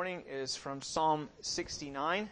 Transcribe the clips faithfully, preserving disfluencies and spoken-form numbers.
morning is from Psalm sixty-nine.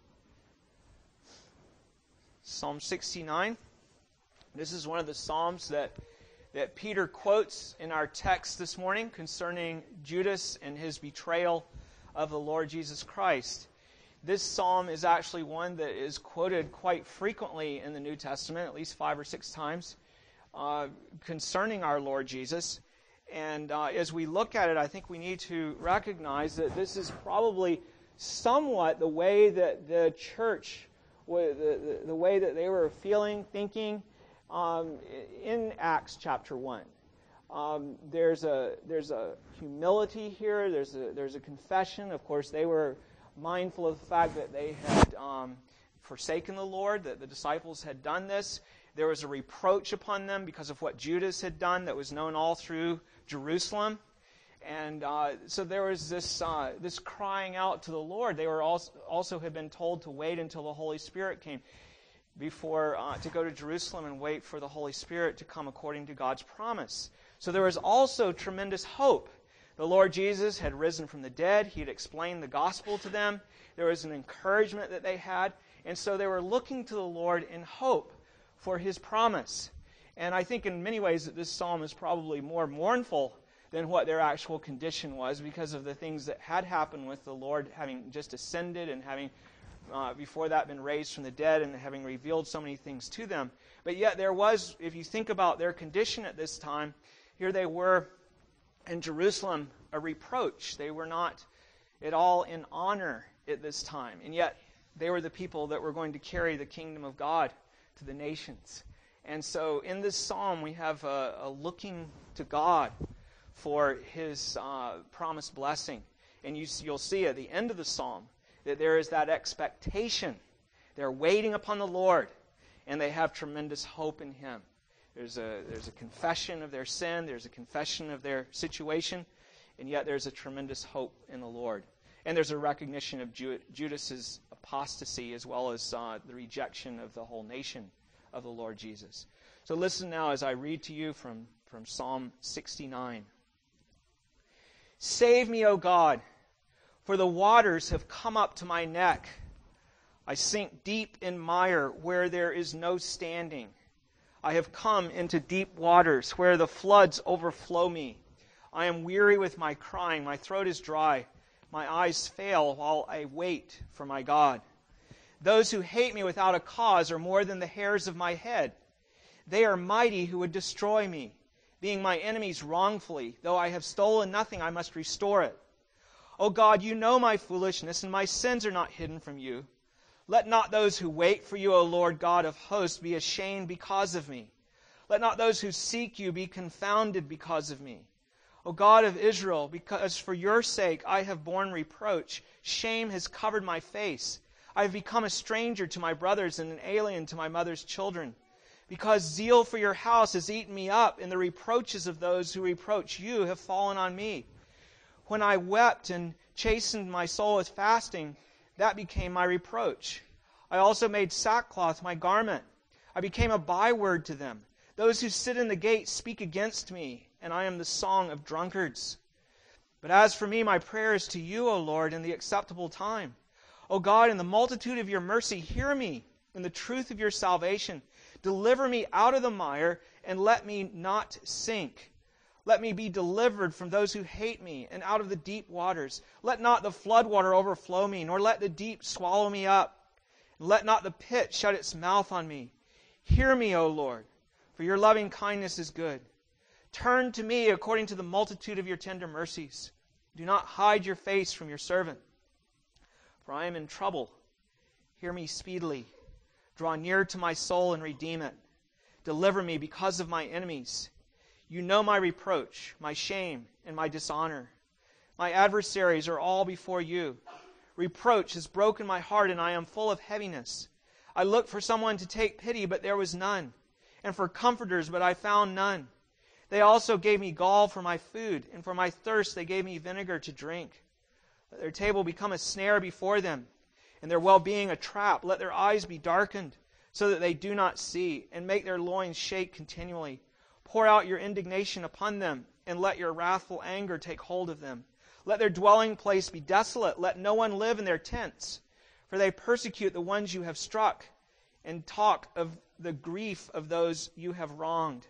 Psalm sixty-nine. This is one of the Psalms that, that Peter quotes in our text this morning concerning Judas and his betrayal of the Lord Jesus Christ. This psalm is actually one that is quoted quite frequently in the New Testament, at least five or six times, uh, concerning our Lord Jesus. And uh, as we look at it, I think we need to recognize that this is probably somewhat the way that the church, the, the, the way that they were feeling, thinking um, in Acts chapter one. Um, there's a there's a humility here. There's a there's a confession. Of course, they were mindful of the fact that they had um, forsaken the Lord, that the disciples had done this. There was a reproach upon them because of what Judas had done that was known all through Jerusalem. And uh, so there was this uh, this crying out to the Lord. They were also, also had been told to wait until the Holy Spirit came, before uh, to go to Jerusalem and wait for the Holy Spirit to come according to God's promise. So there was also tremendous hope. The Lord Jesus had risen from the dead. He had explained the gospel to them. There was an encouragement that they had. And so they were looking to the Lord in hope for His promise. And I think in many ways that this psalm is probably more mournful than what their actual condition was because of the things that had happened with the Lord having just ascended and having uh, before that been raised from the dead and having revealed so many things to them. But yet there was, if you think about their condition at this time, here they were in Jerusalem, a reproach. They were not at all in honor at this time. And yet they were the people that were going to carry the kingdom of God to the nations. And so in this psalm we have a, a looking to God for His uh, promised blessing. And you, you'll see at the end of the psalm that there is that expectation. They're waiting upon the Lord, and they have tremendous hope in Him. There's a, there's a confession of their sin, there's a confession of their situation, and yet there's a tremendous hope in the Lord. And there's a recognition of Ju- Judas's apostasy as well as uh, the rejection of the whole nation of the Lord Jesus. So listen now as I read to you from, from Psalm sixty-nine. Save me, O God, for the waters have come up to my neck. I sink deep in mire where there is no standing. I have come into deep waters where the floods overflow me. I am weary with my crying. My throat is dry. My eyes fail while I wait for my God. Those who hate me without a cause are more than the hairs of my head. They are mighty who would destroy me. Being my enemies wrongfully, though I have stolen nothing, I must restore it. O God, you know my foolishness, and my sins are not hidden from you. Let not those who wait for you, O Lord God of hosts, be ashamed because of me. Let not those who seek you be confounded because of me. O God of Israel, because for your sake I have borne reproach, shame has covered my face. I have become a stranger to my brothers and an alien to my mother's children. Because zeal for your house has eaten me up, and the reproaches of those who reproach you have fallen on me. When I wept and chastened my soul with fasting, that became my reproach. I also made sackcloth my garment. I became a byword to them. Those who sit in the gate speak against me, and I am the song of drunkards. But as for me, my prayer is to you, O Lord, in the acceptable time. O God, in the multitude of your mercy, hear me. In the truth of your salvation, deliver me out of the mire, and let me not sink. Let me be delivered from those who hate me, and out of the deep waters. Let not the floodwater overflow me, nor let the deep swallow me up. And let not the pit shut its mouth on me. Hear me, O Lord, for your loving kindness is good. Turn to me according to the multitude of your tender mercies. Do not hide your face from your servant. For I am in trouble. Hear me speedily. Draw near to my soul and redeem it. Deliver me because of my enemies. You know my reproach, my shame, and my dishonor. My adversaries are all before you. Reproach has broken my heart, and I am full of heaviness. I looked for someone to take pity, but there was none, and for comforters, but I found none. They also gave me gall for my food, and for my thirst they gave me vinegar to drink. Let their table become a snare before them, and their well-being a trap. Let their eyes be darkened, so that they do not see, and make their loins shake continually. Pour out your indignation upon them, and let your wrathful anger take hold of them. Let their dwelling place be desolate. Let no one live in their tents. For they persecute the ones you have struck, and talk of the grief of those you have wronged,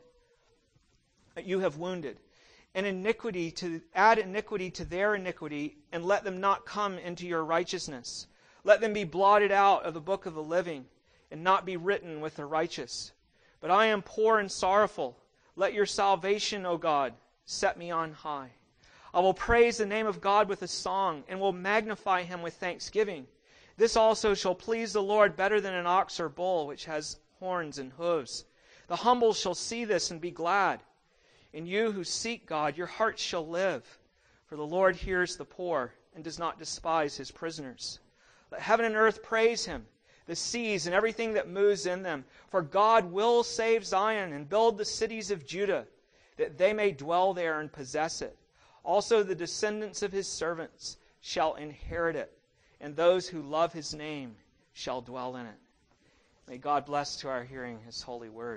that you have wounded. And iniquity to add iniquity to their iniquity, and let them not come into your righteousness. Let them be blotted out of the book of the living, and not be written with the righteous. But I am poor and sorrowful. Let your salvation, O God, set me on high. I will praise the name of God with a song, and will magnify him with thanksgiving. This also shall please the Lord better than an ox or bull, which has horns and hooves. The humble shall see this and be glad. And you who seek God, your hearts shall live. For the Lord hears the poor, and does not despise his prisoners. Let heaven and earth praise him, the seas and everything that moves in them. For God will save Zion, and build the cities of Judah, that they may dwell there and possess it. Also the descendants of his servants shall inherit it, and those who love his name shall dwell in it. May God bless to our hearing his holy word.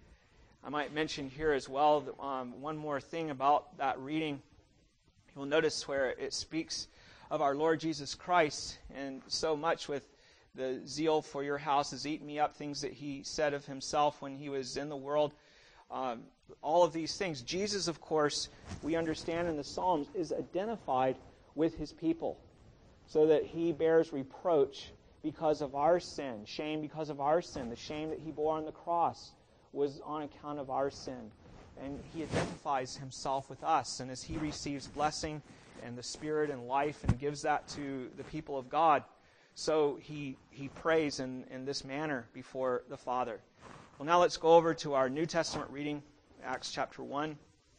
I might mention here as well that, um, one more thing about that reading. You'll notice where it speaks of our Lord Jesus Christ, and so much with the zeal for your house has eaten me up, things that he said of himself when he was in the world. Um, all of these things. Jesus, of course, we understand in the Psalms, is identified with his people, so that he bears reproach because of our sin, shame because of our sin. The shame that he bore on the cross was on account of our sin. And he identifies himself with us. And as he receives blessing and the Spirit and life and gives that to the people of God, so he he prays in, in this manner before the Father. Well, now let's go over to our New Testament reading, Acts chapter one.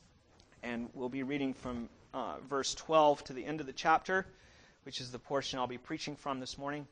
And we'll be reading from uh, verse twelve to the end of the chapter, which is the portion I'll be preaching from this morning.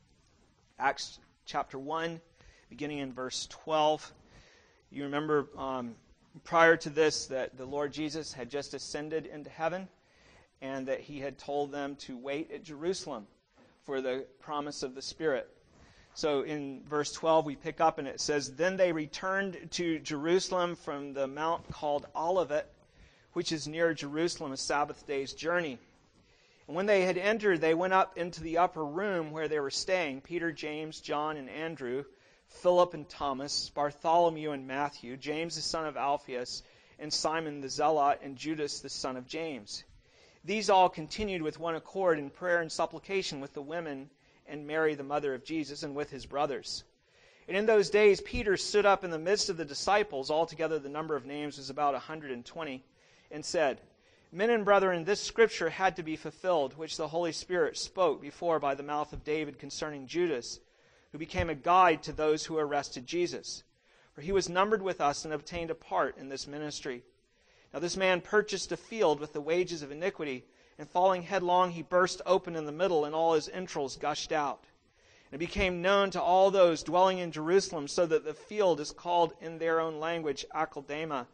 Acts chapter one, beginning in verse twelve. You remember um, prior to this that the Lord Jesus had just ascended into heaven, and that he had told them to wait at Jerusalem for the promise of the Spirit. So in verse twelve we pick up and it says, Then they returned to Jerusalem from the mount called Olivet, which is near Jerusalem, a Sabbath day's journey. And when they had entered, they went up into the upper room where they were staying, Peter, James, John, and Andrew, Philip and Thomas, Bartholomew and Matthew, James the son of Alphaeus, and Simon the Zealot, and Judas the son of James. These all continued with one accord in prayer and supplication with the women and Mary the mother of Jesus, and with his brothers. And in those days Peter stood up in the midst of the disciples, altogether the number of names was about a hundred and twenty, and said, Men and brethren, this scripture had to be fulfilled, which the Holy Spirit spoke before by the mouth of David concerning Judas, who became a guide to those who arrested Jesus. For he was numbered with us and obtained a part in this ministry. Now this man purchased a field with the wages of iniquity, and falling headlong he burst open in the middle, and all his entrails gushed out. And it became known to all those dwelling in Jerusalem, so that the field is called in their own language Akeldama,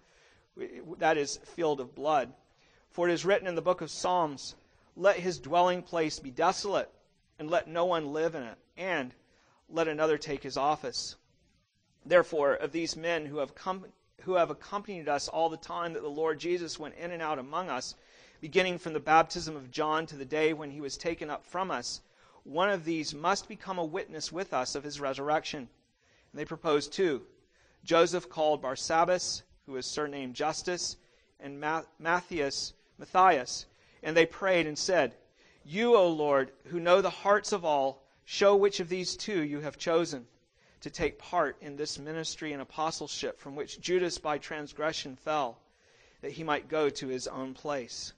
that is, field of blood. For it is written in the book of Psalms, Let his dwelling place be desolate, and let no one live in it, and let another take his office. Therefore, of these men who have come, who have accompanied us all the time that the Lord Jesus went in and out among us, beginning from the baptism of John to the day when he was taken up from us, one of these must become a witness with us of his resurrection. And they proposed two, Joseph called Barsabbas, who was surnamed Justus, and Matthias, Matthias. And they prayed and said, You, O Lord, who know the hearts of all, show which of these two you have chosen to take part in this ministry and apostleship from which Judas by transgression fell, that he might go to his own place.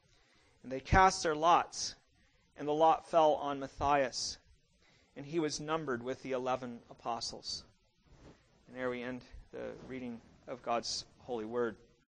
And they cast their lots, and the lot fell on Matthias, and he was numbered with the eleven apostles. And there we end the reading of God's holy word.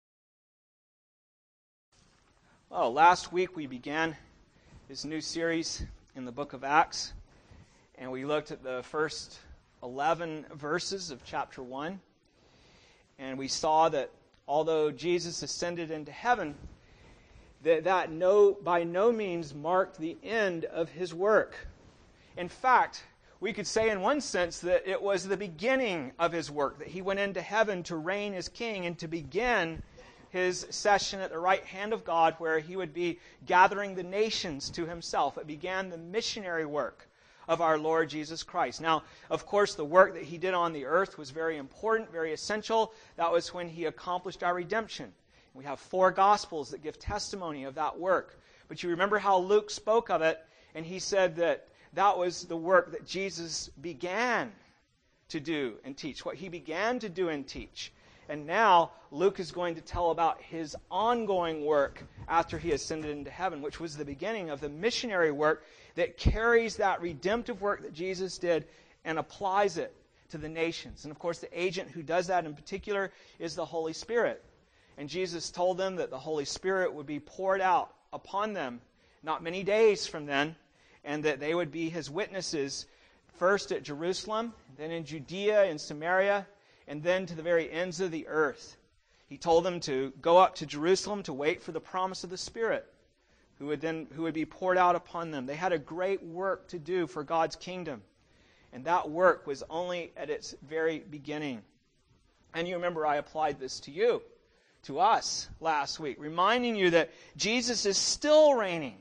Well, last week we began this new series in the book of Acts, and we looked at the first eleven verses of chapter one, and we saw that although Jesus ascended into heaven, that that no, by no means marked the end of his work. In fact, we could say in one sense that it was the beginning of his work, that he went into heaven to reign as king and to begin his session at the right hand of God where he would be gathering the nations to himself. It began the missionary work of our Lord Jesus Christ. Now, of course, the work that he did on the earth was very important, very essential. That was when he accomplished our redemption. We have four Gospels that give testimony of that work. But you remember how Luke spoke of it, and he said that that was the work that Jesus began to do and teach, what he began to do and teach. And now Luke is going to tell about his ongoing work after he ascended into heaven, which was the beginning of the missionary work that carries that redemptive work that Jesus did and applies it to the nations. And of course, the agent who does that in particular is the Holy Spirit. And Jesus told them that the Holy Spirit would be poured out upon them not many days from then, and that they would be his witnesses first at Jerusalem, then in Judea and Samaria, and then to the very ends of the earth. He told them to go up to Jerusalem to wait for the promise of the Spirit, who would then who would be poured out upon them. They had a great work to do for God's kingdom, and that work was only at its very beginning. And you remember I applied this to you, to us last week, reminding you that Jesus is still reigning.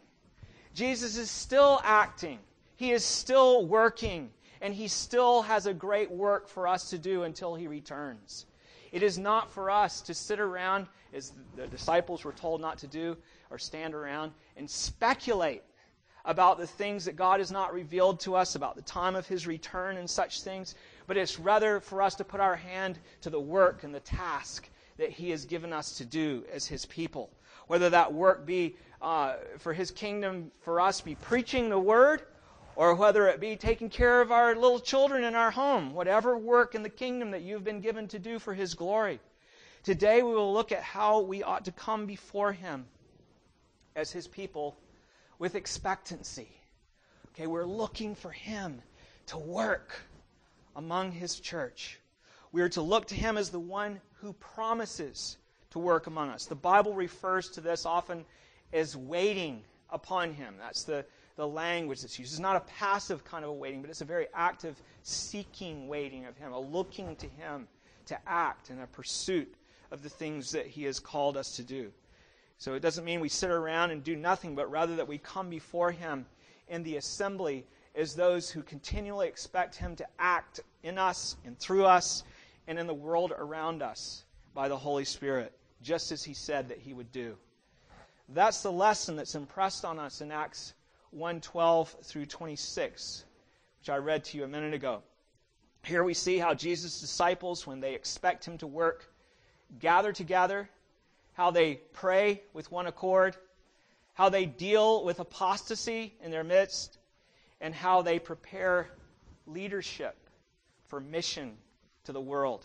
Jesus is still acting. He is still working. And he still has a great work for us to do until he returns. It is not for us to sit around, as the disciples were told not to do, or stand around and speculate about the things that God has not revealed to us, about the time of his return and such things. But it's rather for us to put our hand to the work and the task that he has given us to do as his people. Whether that work be uh, for his kingdom, for us be preaching the word, or whether it be taking care of our little children in our home, whatever work in the kingdom that you've been given to do for his glory. Today we will look at how we ought to come before him as his people with expectancy. Okay, we're looking for him to work among his church. We are to look to him as the one who promises to work among us. The Bible refers to this often as waiting upon him. That's the The language that's used. It's not a passive kind of a waiting, but it's a very active seeking waiting of him, a looking to him to act in a pursuit of the things that he has called us to do. So it doesn't mean we sit around and do nothing, but rather that we come before him in the assembly as those who continually expect him to act in us and through us and in the world around us by the Holy Spirit, just as he said that he would do. That's the lesson that's impressed on us in Acts one twelve through twenty-six, which I read to you a minute ago. Here we see how Jesus' disciples, when they expect him to work, gather together, how they pray with one accord, how they deal with apostasy in their midst, and how they prepare leadership for mission to the world.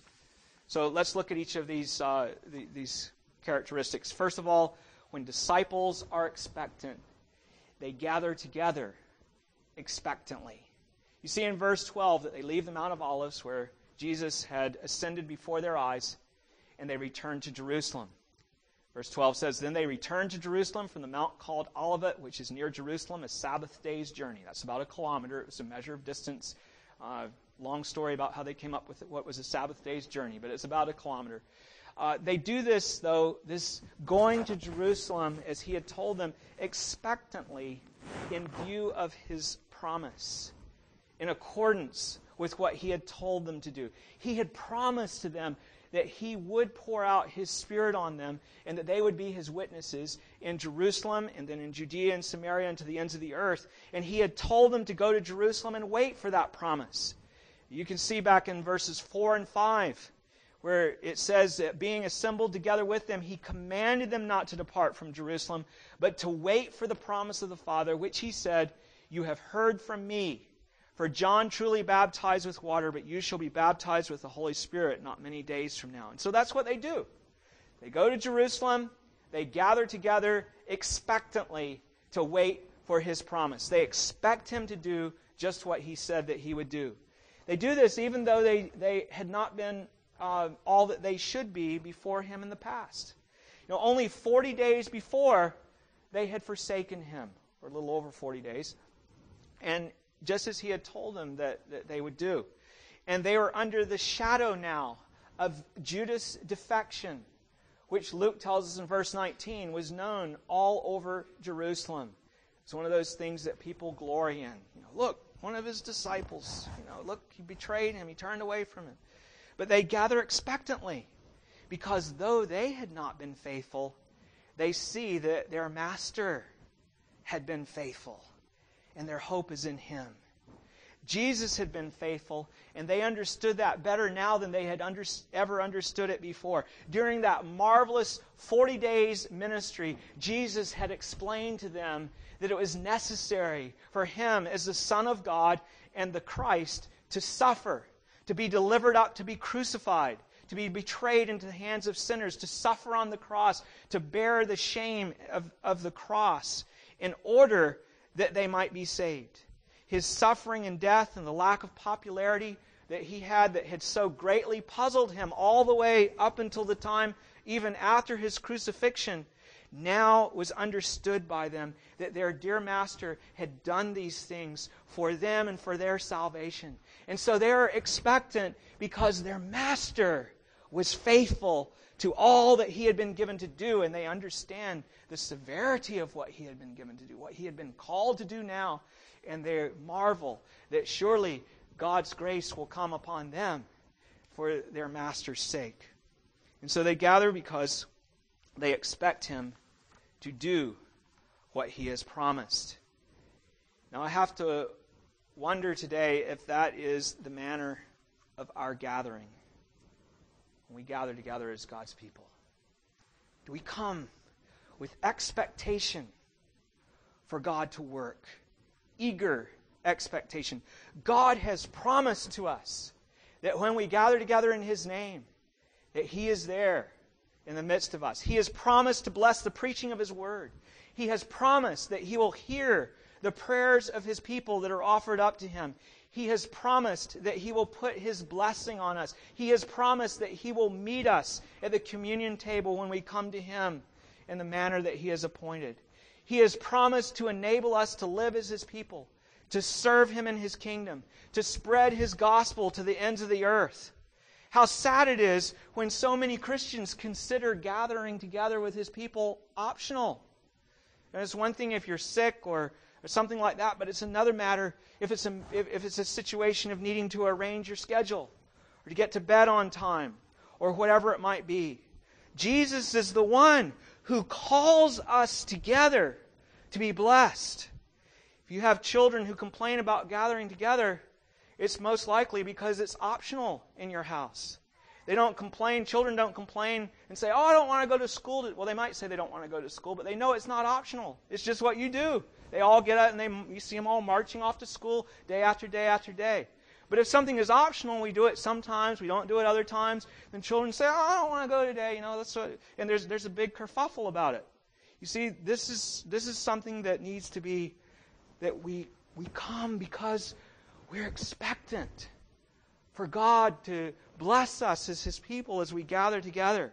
So let's look at each of these, uh, the, these characteristics. First of all, when disciples are expectant, they gather together expectantly. You see in verse twelve that they leave the Mount of Olives where Jesus had ascended before their eyes, and they return to Jerusalem. Verse twelve says, Then they returned to Jerusalem from the mount called Olivet, which is near Jerusalem, a Sabbath day's journey. That's about a kilometer. It was a measure of distance. Uh, long story about how they came up with what was a Sabbath day's journey, but it's about a kilometer. Uh, they do this, though, this going to Jerusalem, as he had told them, expectantly in view of his promise, in accordance with what he had told them to do. He had promised to them that he would pour out his Spirit on them and that they would be his witnesses in Jerusalem and then in Judea and Samaria and to the ends of the earth. And he had told them to go to Jerusalem and wait for that promise. You can see back in verses four and five, where it says that being assembled together with them, he commanded them not to depart from Jerusalem, but to wait for the promise of the Father, which he said, You have heard from me. For John truly baptized with water, but you shall be baptized with the Holy Spirit not many days from now. And so that's what they do. They go to Jerusalem, they gather together expectantly to wait for his promise. They expect him to do just what he said that he would do. They do this even though they, they had not been Uh, all that they should be before him in the past. You know, only forty days before, they had forsaken him, or a little over forty days, and just as he had told them that, that they would do. And they were under the shadow now of Judas' defection, which Luke tells us in verse nineteen was known all over Jerusalem. It's one of those things that people glory in. You know, look, one of his disciples, you know, look, he betrayed him, he turned away from him. But they gather expectantly, because though they had not been faithful, they see that their master had been faithful, and their hope is in him. Jesus had been faithful, and they understood that better now than they had under, ever understood it before. During that marvelous forty days ministry, Jesus had explained to them that it was necessary for him as the Son of God and the Christ to suffer, to be delivered up, to be crucified, to be betrayed into the hands of sinners, to suffer on the cross, to bear the shame of, of the cross in order that they might be saved. His suffering and death and the lack of popularity that he had that had so greatly puzzled him all the way up until the time, even after his crucifixion, now was understood by them that their dear master had done these things for them and for their salvation. And so they are expectant because their master was faithful to all that he had been given to do, and they understand the severity of what he had been given to do, what he had been called to do now, and they marvel that surely God's grace will come upon them for their master's sake. And so they gather because they expect him to do what he has promised. Now I have to wonder today if that is the manner of our gathering when we gather together as God's people. Do we come with expectation for God to work? Eager expectation. God has promised to us that when we gather together in his name, that he is there in the midst of us. He has promised to bless the preaching of his word. He has promised that he will hear the prayers of his people that are offered up to him. He has promised that he will put his blessing on us. He has promised that he will meet us at the communion table when we come to him in the manner that he has appointed. He has promised to enable us to live as his people, to serve him in his kingdom, to spread his gospel to the ends of the earth. How sad it is when so many Christians consider gathering together with his people optional. And it's one thing if you're sick or, or something like that, but it's another matter if it's, a, if, if it's a situation of needing to arrange your schedule or to get to bed on time or whatever it might be. Jesus is the one who calls us together to be blessed. If you have children who complain about gathering together, it's most likely because it's optional in your house. They don't complain, children don't complain and say, oh, I don't want to go to school. Well, they might say they don't want to go to school, but they know it's not optional. It's just what you do. They all get up and they, you see them all marching off to school day after day after day. But if something is optional, we do it sometimes, we don't do it other times, then children say, oh, I don't want to go today. You know, that's what, and there's there's a big kerfuffle about it. You see, this is this is something that needs to be, that we we come because we're expectant for God to bless us as his people as we gather together.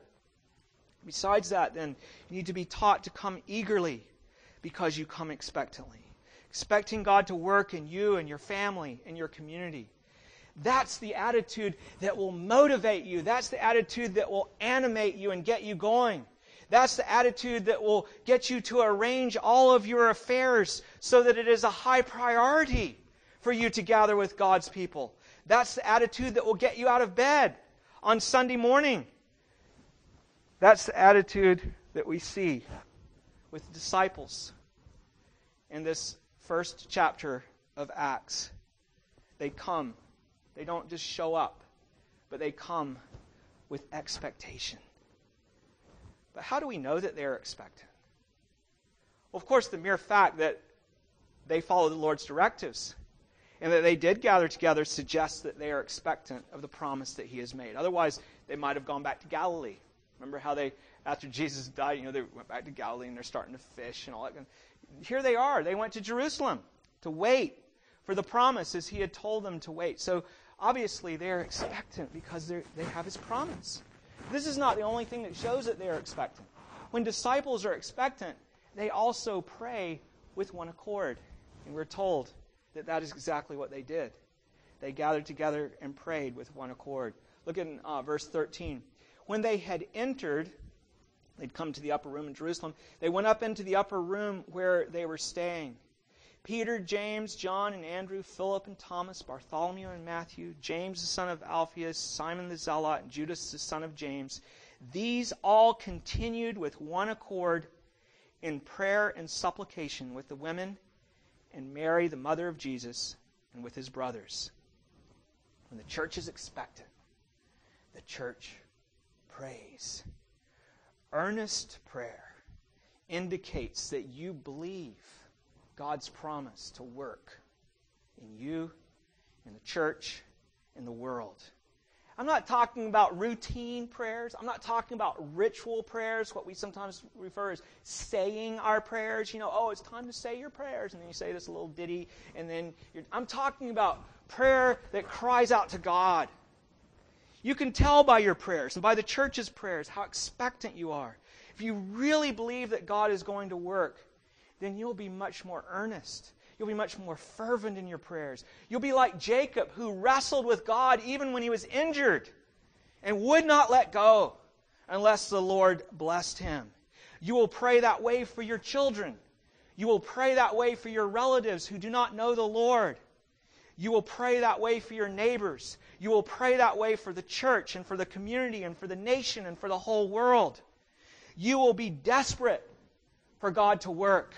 Besides that, then, you need to be taught to come eagerly because you come expectantly. Expecting God to work in you and your family and your community. That's the attitude that will motivate you. That's the attitude that will animate you and get you going. That's the attitude that will get you to arrange all of your affairs so that it is a high priority for you to gather with God's people. That's the attitude that will get you out of bed on Sunday morning. That's the attitude that we see with the disciples in this first chapter of Acts. They come. They don't just show up, but they come with expectation. But how do we know that they're expectant? Well, of course, the mere fact that they follow the Lord's directives and that they did gather together suggests that they are expectant of the promise that he has made. Otherwise, they might have gone back to Galilee. Remember how they, after Jesus died, you know, they went back to Galilee and they're starting to fish and all that. Here they are. They went to Jerusalem to wait for the promise as he had told them to wait. So obviously they're expectant because they they have his promise. This is not the only thing that shows that they're expectant. When disciples are expectant, they also pray with one accord. And we're told that that is exactly what they did. They gathered together and prayed with one accord. Look at uh, verse thirteen. When they had entered They'd come to the upper room in Jerusalem. They went up into the upper room where they were staying. Peter, James, John, and Andrew, Philip and Thomas, Bartholomew and Matthew, James the son of Alphaeus, Simon the Zealot, and Judas the son of James. These all continued with one accord in prayer and supplication with the women and Mary, the mother of Jesus, and with his brothers. When the church is expectant, the church prays. Earnest prayer indicates that you believe God's promise to work in you, in the church, in the world. I'm not talking about routine prayers. I'm not talking about ritual prayers, what we sometimes refer as saying our prayers. You know, oh, it's time to say your prayers. And then you say this little ditty. And then you're, I'm talking about prayer that cries out to God. You can tell by your prayers and by the church's prayers how expectant you are. If you really believe that God is going to work, then you'll be much more earnest. You'll be much more fervent in your prayers. You'll be like Jacob, who wrestled with God even when he was injured and would not let go unless the Lord blessed him. You will pray that way for your children. You will pray that way for your relatives who do not know the Lord. You will pray that way for your neighbors. You will pray that way for the church and for the community and for the nation and for the whole world. You will be desperate for God to work.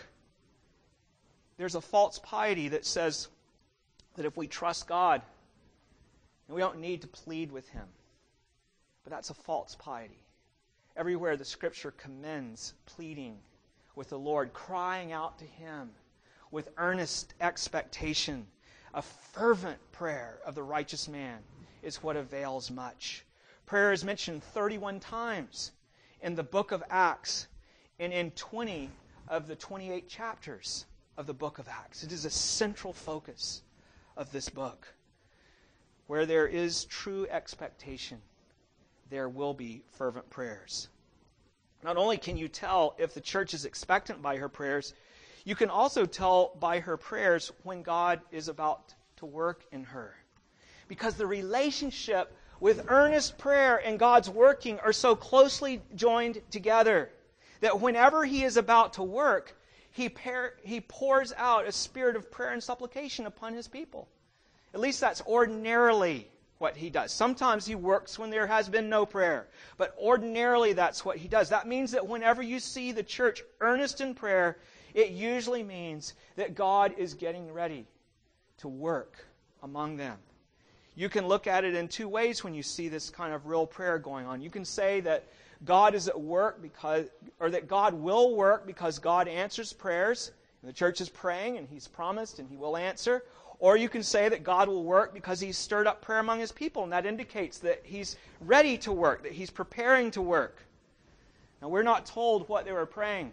There's a false piety that says that if we trust God, then we don't need to plead with Him. But that's a false piety. Everywhere the Scripture commends pleading with the Lord, crying out to Him with earnest expectation. A fervent prayer of the righteous man is what avails much. Prayer is mentioned thirty-one times in the book of Acts and in twenty of the twenty-eight chapters of the book of Acts. It is a central focus of this book. Where there is true expectation, there will be fervent prayers. Not only can you tell if the church is expectant by her prayers, you can also tell by her prayers when God is about to work in her. Because the relationship with earnest prayer and God's working are so closely joined together that whenever He is about to work, He, par- he pours out a spirit of prayer and supplication upon His people. At least that's ordinarily what He does. Sometimes He works when there has been no prayer. But ordinarily that's what He does. That means that whenever you see the church earnest in prayer, it usually means that God is getting ready to work among them. You can look at it in two ways when you see this kind of real prayer going on. You can say that God is at work because, or that God will work because God answers prayers. And the church is praying and He's promised and He will answer. Or you can say that God will work because He's stirred up prayer among His people. And that indicates that He's ready to work, that He's preparing to work. Now we're not told what they were praying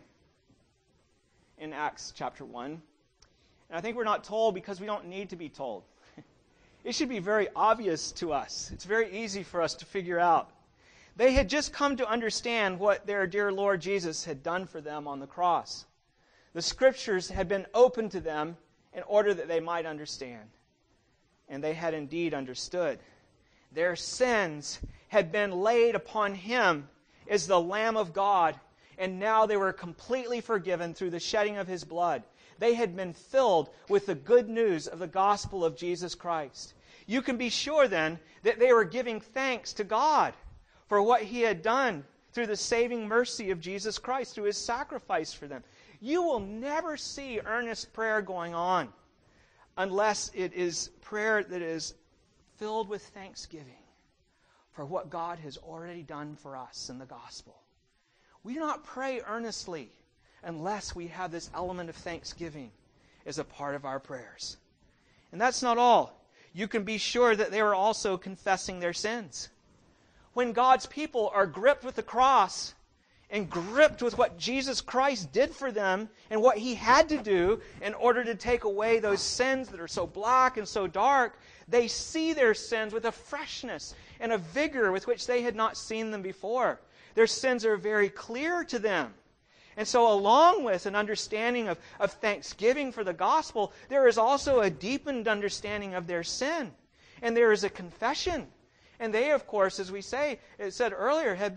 in Acts chapter one. And I think we're not told because we don't need to be told. It should be very obvious to us. It's very easy for us to figure out. They had just come to understand what their dear Lord Jesus had done for them on the cross. The Scriptures had been opened to them in order that they might understand. And they had indeed understood. Their sins had been laid upon Him as the Lamb of God, and now they were completely forgiven through the shedding of His blood. They had been filled with the good news of the gospel of Jesus Christ. You can be sure then that they were giving thanks to God for what He had done through the saving mercy of Jesus Christ, through His sacrifice for them. You will never see earnest prayer going on unless it is prayer that is filled with thanksgiving for what God has already done for us in the gospel. We do not pray earnestly unless we have this element of thanksgiving as a part of our prayers. And that's not all. You can be sure that they were also confessing their sins. When God's people are gripped with the cross and gripped with what Jesus Christ did for them and what He had to do in order to take away those sins that are so black and so dark, they see their sins with a freshness and a vigor with which they had not seen them before. Their sins are very clear to them. And so along with an understanding of, of thanksgiving for the gospel, there is also a deepened understanding of their sin. And there is a confession. And they, of course, as we say, it said earlier, had been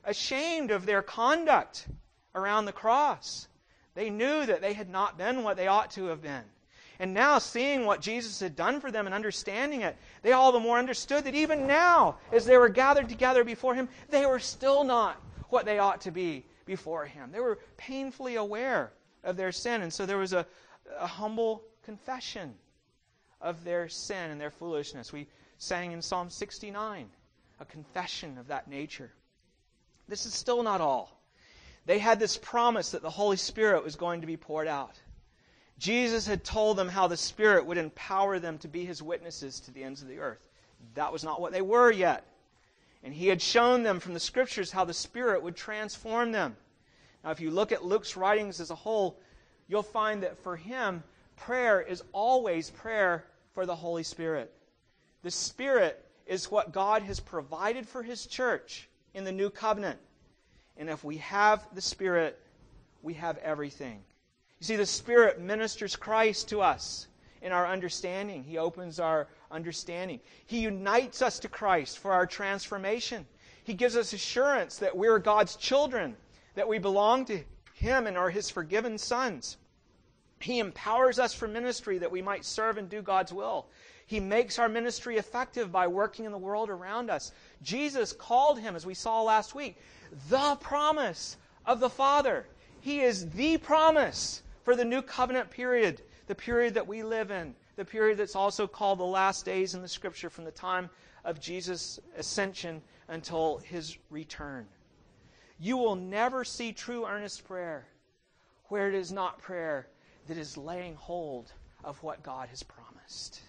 ashamed of their conduct around the cross. They knew that they had not been what they ought to have been. And now, seeing what Jesus had done for them and understanding it, they all the more understood that even now, as they were gathered together before Him, they were still not what they ought to be before Him. They were painfully aware of their sin. And so there was a, a humble confession of their sin and their foolishness. We sang in Psalm sixty-nine, a confession of that nature. This is still not all. They had this promise that the Holy Spirit was going to be poured out. Jesus had told them how the Spirit would empower them to be His witnesses to the ends of the earth. That was not what they were yet. And He had shown them from the Scriptures how the Spirit would transform them. Now, if you look at Luke's writings as a whole, you'll find that for him, prayer is always prayer for the Holy Spirit. The Spirit is what God has provided for His church in the New Covenant. And if we have the Spirit, we have everything. You see, the Spirit ministers Christ to us in our understanding. He opens our understanding. He unites us to Christ for our transformation. He gives us assurance that we're God's children, that we belong to Him and are His forgiven sons. He empowers us for ministry that we might serve and do God's will. He makes our ministry effective by working in the world around us. Jesus called Him, as we saw last week, the promise of the Father. He is the promise for the New Covenant period, the period that we live in, the period that's also called the last days in the Scripture, from the time of Jesus' ascension until His return. You will never see true earnest prayer where it is not prayer that is laying hold of what God has promised.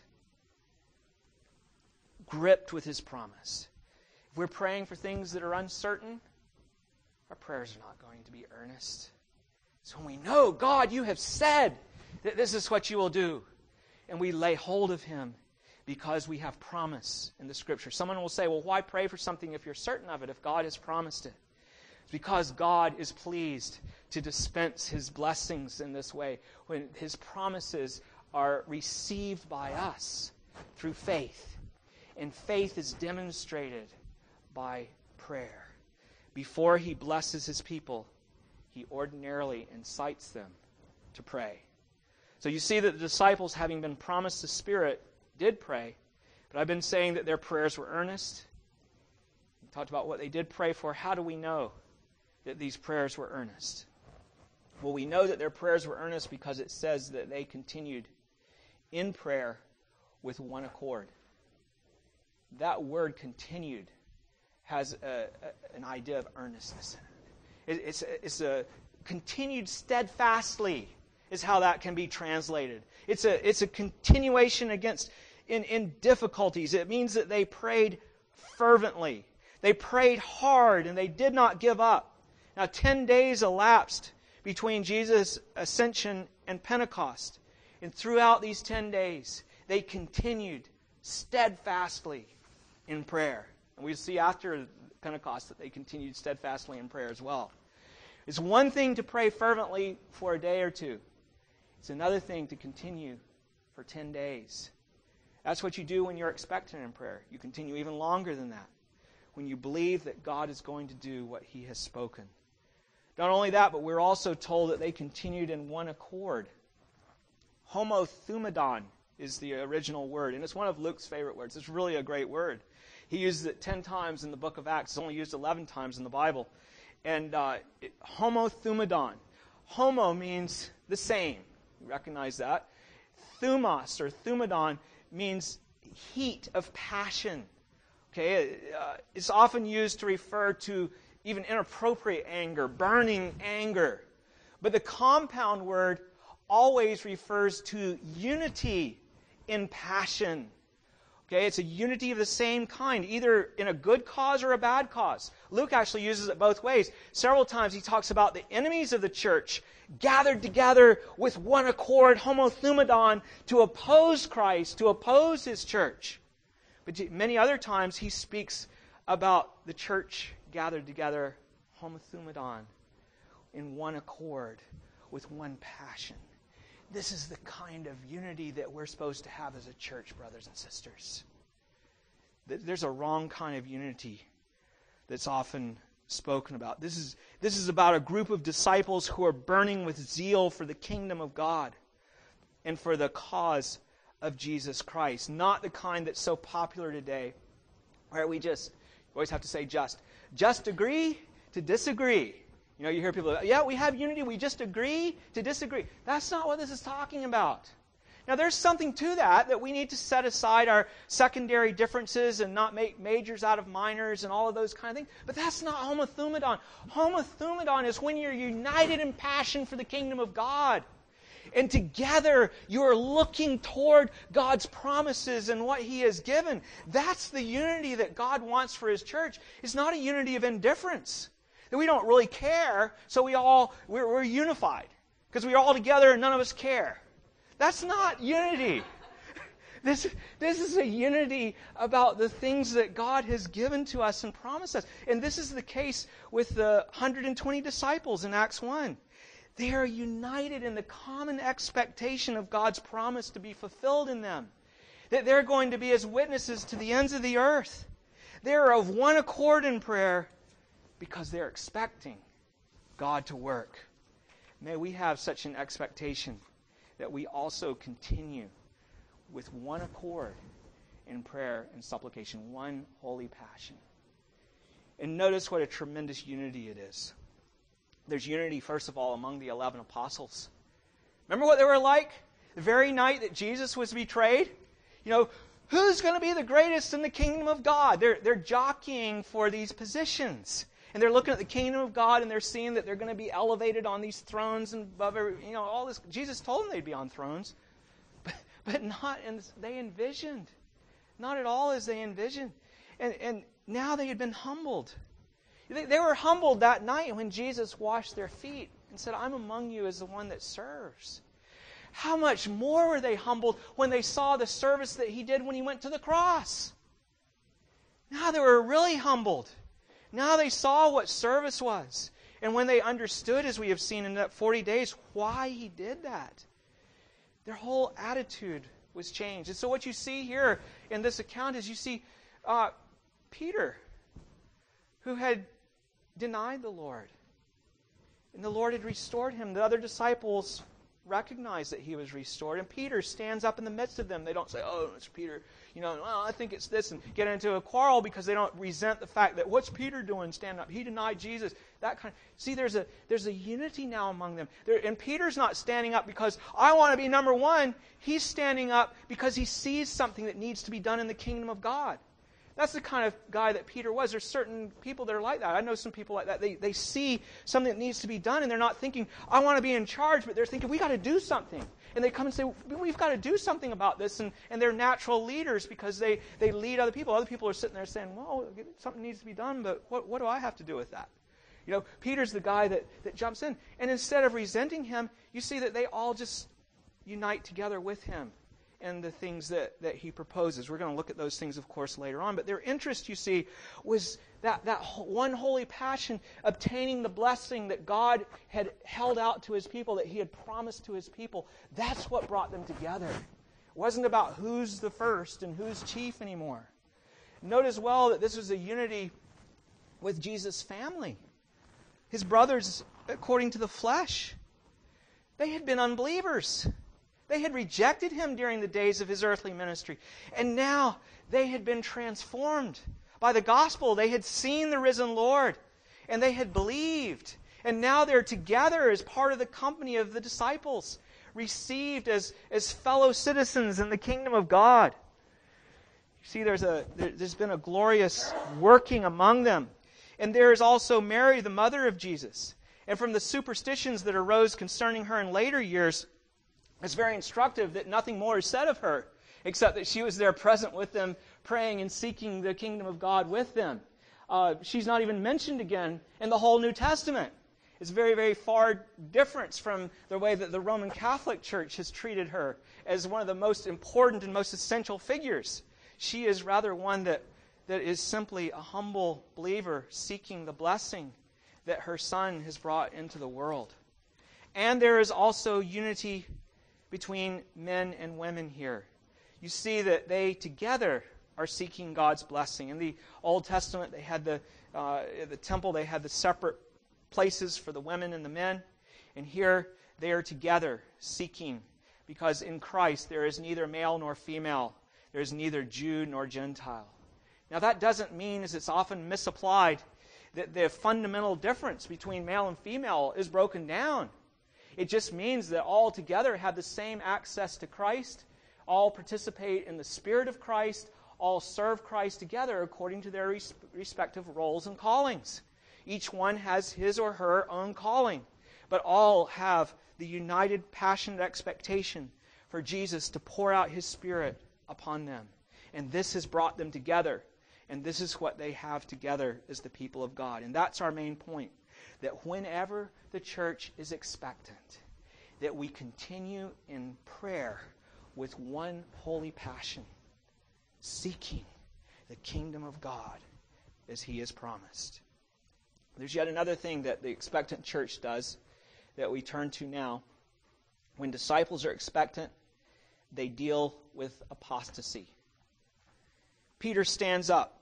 Gripped with His promise. If we're praying for things that are uncertain, our prayers are not going to be earnest. So when we know, God, you have said that this is what you will do, and we lay hold of Him because we have promise in the Scripture. Someone will say, well, why pray for something if you're certain of it, if God has promised it? It's because God is pleased to dispense His blessings in this way, when His promises are received by us through faith. And faith is demonstrated by prayer. Before He blesses His people, He ordinarily incites them to pray. So you see that the disciples, having been promised the Spirit, did pray. But I've been saying that their prayers were earnest. We talked about what they did pray for. How do we know that these prayers were earnest? Well, we know that their prayers were earnest because it says that they continued in prayer with one accord. That word continued has a, a, an idea of earnestness in it. it it's, it's a continued steadfastly is how that can be translated. It's a, it's a continuation against in, in difficulties. It means that they prayed fervently. They prayed hard and they did not give up. Now, ten days elapsed between Jesus' ascension and Pentecost. And throughout these ten days, they continued steadfastly in prayer. And we see after Pentecost that they continued steadfastly in prayer as well. It's one thing to pray fervently for a day or two. It's another thing to continue for ten days. That's what you do when you're expectant in prayer. You continue even longer than that, when you believe that God is going to do what He has spoken. Not only that, but we're also told that they continued in one accord. Homothumadon is the original word, and it's one of Luke's favorite words. It's really a great word. He uses it ten times in the book of Acts. It's only used eleven times in the Bible. And uh, it, homothumadon. Homo means the same. You recognize that. Thumos or thumadon means heat of passion. Okay, uh, it's often used to refer to even inappropriate anger, burning anger. But the compound word always refers to unity in passion. Okay, it's a unity of the same kind, either in a good cause or a bad cause. Luke actually uses it both ways. Several times he talks about the enemies of the church gathered together with one accord, homothumadon, to oppose Christ, to oppose His church. But many other times he speaks about the church gathered together, homothumadon, in one accord, with one passion. This is the kind of unity that we're supposed to have as a church, brothers and sisters. There's a wrong kind of unity that's often spoken about. This is, this is about a group of disciples who are burning with zeal for the kingdom of God and for the cause of Jesus Christ. Not the kind that's so popular today, where we just, you always have to say just, just agree to disagree. You know, you hear people, yeah, we have unity, we just agree to disagree. That's not what this is talking about. Now, there's something to that, that we need to set aside our secondary differences and not make majors out of minors and all of those kind of things. But that's not homothumadon. Homothumadon is when you're united in passion for the kingdom of God. And together, you're looking toward God's promises and what He has given. That's the unity that God wants for His church. It's not a unity of indifference. That we don't really care, so we all, we're, we're unified. Because we're all together and none of us care. That's not unity. This, this is a unity about the things that God has given to us and promised us. And this is the case with the one hundred twenty disciples in Acts one. They are united in the common expectation of God's promise to be fulfilled in them. That they're going to be His witnesses to the ends of the earth. They are of one accord in prayer because they're expecting God to work. May we have such an expectation that we also continue with one accord in prayer and supplication, one holy passion. And notice what a tremendous unity it is. There's unity, first of all, among the eleven apostles. Remember what they were like? The very night that Jesus was betrayed? You know, who's going to be the greatest in the kingdom of God? They're, they're jockeying for these positions. And they're looking at the kingdom of God and they're seeing that they're going to be elevated on these thrones and above every, you know, all this. Jesus told them they'd be on thrones. But, but not as they envisioned. Not at all as they envisioned. And, and now they had been humbled. They, they were humbled that night when Jesus washed their feet and said, I'm among you as the one that serves. How much more were they humbled when they saw the service that He did when He went to the cross? Now they were really humbled. Now they saw what service was. And when they understood, as we have seen in that forty days, why He did that, their whole attitude was changed. And so what you see here in this account is you see uh, Peter, who had denied the Lord. And the Lord had restored him. The other disciples recognized that he was restored. And Peter stands up in the midst of them. They don't say, oh, it's Peter. You know, well, I think it's this, and get into a quarrel because they don't resent the fact that what's Peter doing standing up? He denied Jesus. That kind of, see, there's a there's a unity now among them. There, and Peter's not standing up because I want to be number one. He's standing up because he sees something that needs to be done in the kingdom of God. That's the kind of guy that Peter was. There's certain people that are like that. I know some people like that. They they see something that needs to be done, and they're not thinking, I want to be in charge, but they're thinking, we got to do something. And they come and say, we've got to do something about this. And, and they're natural leaders because they, they lead other people. Other people are sitting there saying, well, something needs to be done, but what, what do I have to do with that? You know, Peter's the guy that, that jumps in. And instead of resenting him, you see that they all just unite together with him and the things that, that he proposes. We're going to look at those things, of course, later on. But their interest, you see, was that, that one holy passion, obtaining the blessing that God had held out to His people, that He had promised to His people. That's what brought them together. It wasn't about who's the first and who's chief anymore. Note as well that this was a unity with Jesus' family. His brothers, according to the flesh, they had been unbelievers. They had rejected Him during the days of His earthly ministry. And now they had been transformed by the gospel. They had seen the risen Lord. And they had believed. And now they're together as part of the company of the disciples, received as, as fellow citizens in the kingdom of God. You see, there's a there, there's been a glorious working among them. And there is also Mary, the mother of Jesus. And from the superstitions that arose concerning her in later years, it's very instructive that nothing more is said of her, except that she was there present with them, praying and seeking the kingdom of God with them. Uh, she's not even mentioned again in the whole New Testament. It's very, very far difference from the way that the Roman Catholic Church has treated her as one of the most important and most essential figures. She is rather one that, that is simply a humble believer seeking the blessing that her Son has brought into the world. And there is also unity between men and women here. You see that they together are seeking God's blessing. In the Old Testament, they had the, uh, the temple, they had the separate places for the women and the men. And here they are together seeking, because in Christ there is neither male nor female. There is neither Jew nor Gentile. Now that doesn't mean, as it's often misapplied, that the fundamental difference between male and female is broken down. It just means that all together have the same access to Christ, all participate in the Spirit of Christ, all serve Christ together according to their res- respective roles and callings. Each one has his or her own calling, but all have the united, passionate expectation for Jesus to pour out His Spirit upon them. And this has brought them together. And this is what they have together as the people of God. And that's our main point, that whenever the church is expectant, that we continue in prayer with one holy passion, seeking the kingdom of God as He has promised. There's yet another thing that the expectant church does that we turn to now. When disciples are expectant, they deal with apostasy. Peter stands up.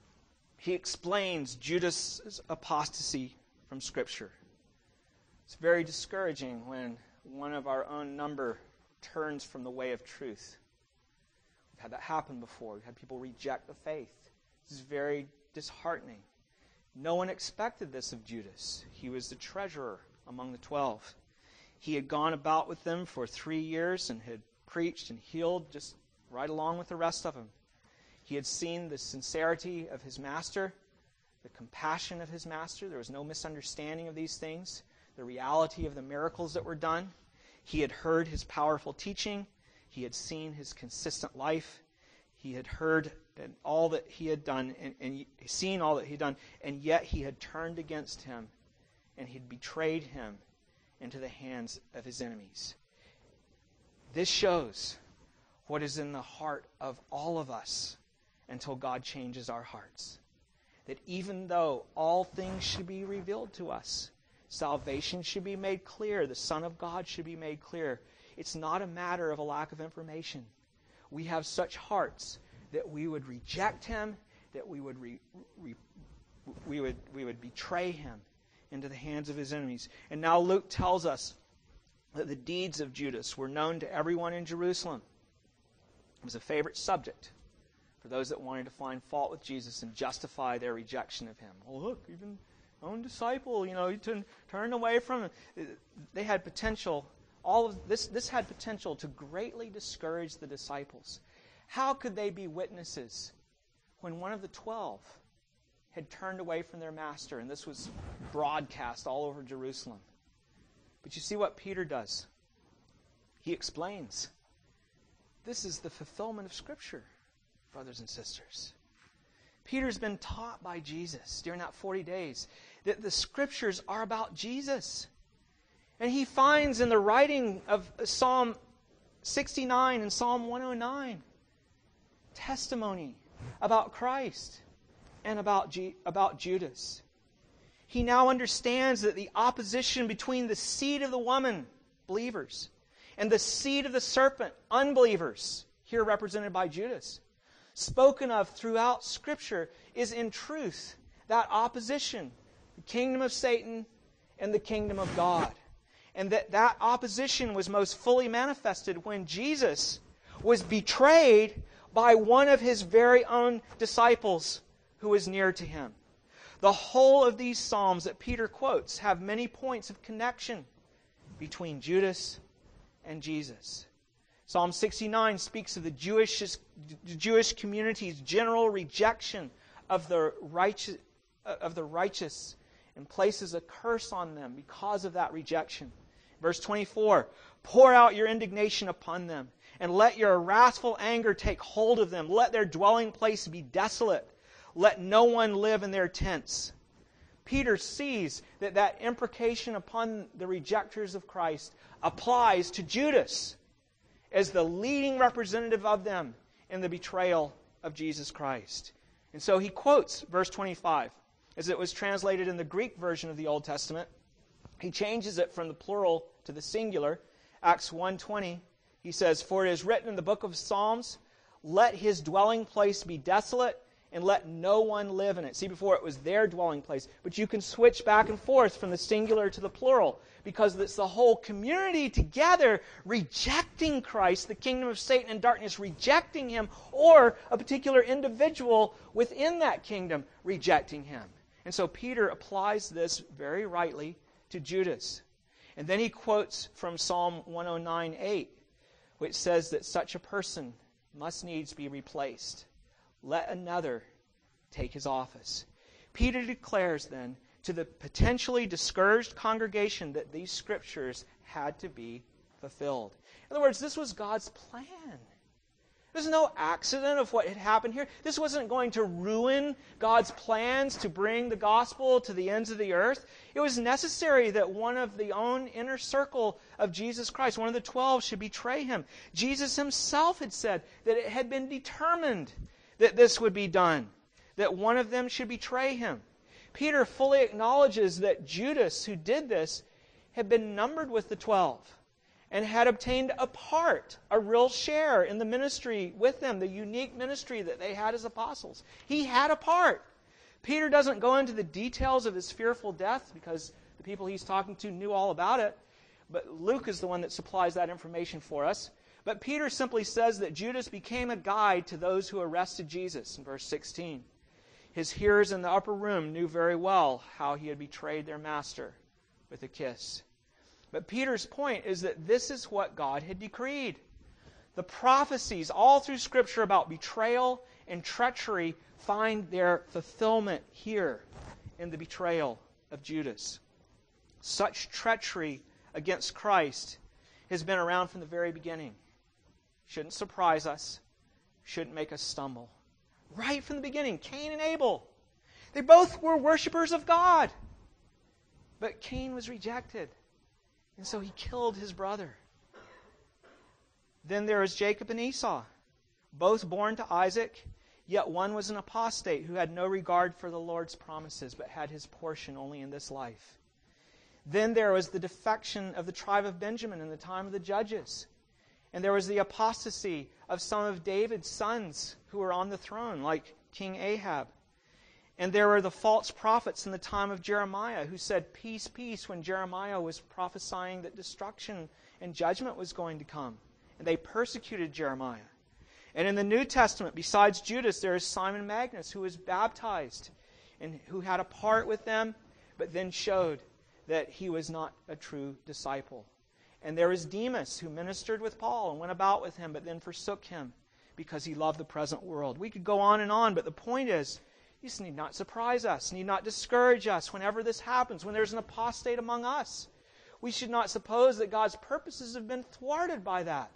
He explains Judas' apostasy from Scripture. It's very discouraging when one of our own number turns from the way of truth. We've had that happen before. We've had people reject the faith. This is very disheartening. No one expected this of Judas. He was the treasurer among the twelve. He had gone about with them for three years and had preached and healed just right along with the rest of them. He had seen the sincerity of his master, the compassion of his master. There was no misunderstanding of these things, the reality of the miracles that were done. He had heard his powerful teaching. He had seen his consistent life. He had heard all that he had done and, and seen all that he had done, and yet he had turned against him and he had betrayed him into the hands of his enemies. This shows what is in the heart of all of us until God changes our hearts. That even though all things should be revealed to us, salvation should be made clear, the Son of God should be made clear, it's not a matter of a lack of information. We have such hearts that we would reject Him, that we would re, re, we would we would betray Him into the hands of His enemies. And now Luke tells us that the deeds of Judas were known to everyone in Jerusalem. It was a favorite subject for those that wanted to find fault with Jesus and justify their rejection of Him. Well, look, even own disciple, you know, you turn, turned away from him. They had potential. All of this, this had potential to greatly discourage the disciples. How could they be witnesses when one of the twelve had turned away from their master, and this was broadcast all over Jerusalem? But you see what Peter does. He explains. This is the fulfillment of Scripture, brothers and sisters. Peter's been taught by Jesus during that forty days that the Scriptures are about Jesus. And he finds in the writing of Psalm sixty-nine and Psalm one oh nine testimony about Christ and about, G- about Judas. He now understands that the opposition between the seed of the woman, believers, and the seed of the serpent, unbelievers, here represented by Judas, spoken of throughout Scripture, is in truth that opposition, the kingdom of Satan and the kingdom of God. And that that opposition was most fully manifested when Jesus was betrayed by one of His very own disciples who was near to Him. The whole of these Psalms that Peter quotes have many points of connection between Judas and Jesus. Psalm sixty-nine speaks of the Jewish, the Jewish community's general rejection of the righteous, of the righteous and places a curse on them because of that rejection. Verse twenty-four, pour out your indignation upon them, and let your wrathful anger take hold of them. Let their dwelling place be desolate. Let no one live in their tents. Peter sees that that imprecation upon the rejectors of Christ applies to Judas as the leading representative of them in the betrayal of Jesus Christ. And so he quotes verse twenty-five. As it was translated in the Greek version of the Old Testament, he changes it from the plural to the singular. Acts one twenty, he says, "For it is written in the book of Psalms, let his dwelling place be desolate, and let no one live in it. See, before it was their dwelling place. But you can switch back and forth from the singular to the plural, because it's the whole community together rejecting Christ, the kingdom of Satan and darkness rejecting him, or a particular individual within that kingdom rejecting him. And so Peter applies this very rightly to Judas. And then he quotes from Psalm one oh nine eight, which says that such a person must needs be replaced. Let another take his office. Peter declares then to the potentially discouraged congregation that these scriptures had to be fulfilled. In other words, this was God's plan. There's no accident of what had happened here. This wasn't going to ruin God's plans to bring the gospel to the ends of the earth. It was necessary that one of the own inner circle of Jesus Christ, one of the twelve, should betray him. Jesus himself had said that it had been determined that this would be done, that one of them should betray him. Peter fully acknowledges that Judas, who did this, had been numbered with the twelve and had obtained a part, a real share in the ministry with them, the unique ministry that they had as apostles. He had a part. Peter doesn't go into the details of his fearful death because the people he's talking to knew all about it, but Luke is the one that supplies that information for us. But Peter simply says that Judas became a guide to those who arrested Jesus in verse sixteen. His hearers in the upper room knew very well how he had betrayed their master with a kiss. But Peter's point is that this is what God had decreed. The prophecies all through Scripture about betrayal and treachery find their fulfillment here in the betrayal of Judas. Such treachery against Christ has been around from the very beginning. Shouldn't surprise us. Shouldn't make us stumble. Right from the beginning, Cain and Abel. They both were worshipers of God. But Cain was rejected. And so he killed his brother. Then there is Jacob and Esau, both born to Isaac, yet one was an apostate who had no regard for the Lord's promises, but had his portion only in this life. Then there was the defection of the tribe of Benjamin in the time of the judges. And there was the apostasy of some of David's sons who were on the throne, like King Ahab. And there were the false prophets in the time of Jeremiah who said, peace, peace, when Jeremiah was prophesying that destruction and judgment was going to come. And they persecuted Jeremiah. And in the New Testament, besides Judas, there is Simon Magus, who was baptized and who had a part with them, but then showed that he was not a true disciple. And there is Demas, who ministered with Paul and went about with him, but then forsook him because he loved the present world. We could go on and on, but the point is, this need not surprise us, need not discourage us whenever this happens, when there's an apostate among us. We should not suppose that God's purposes have been thwarted by that.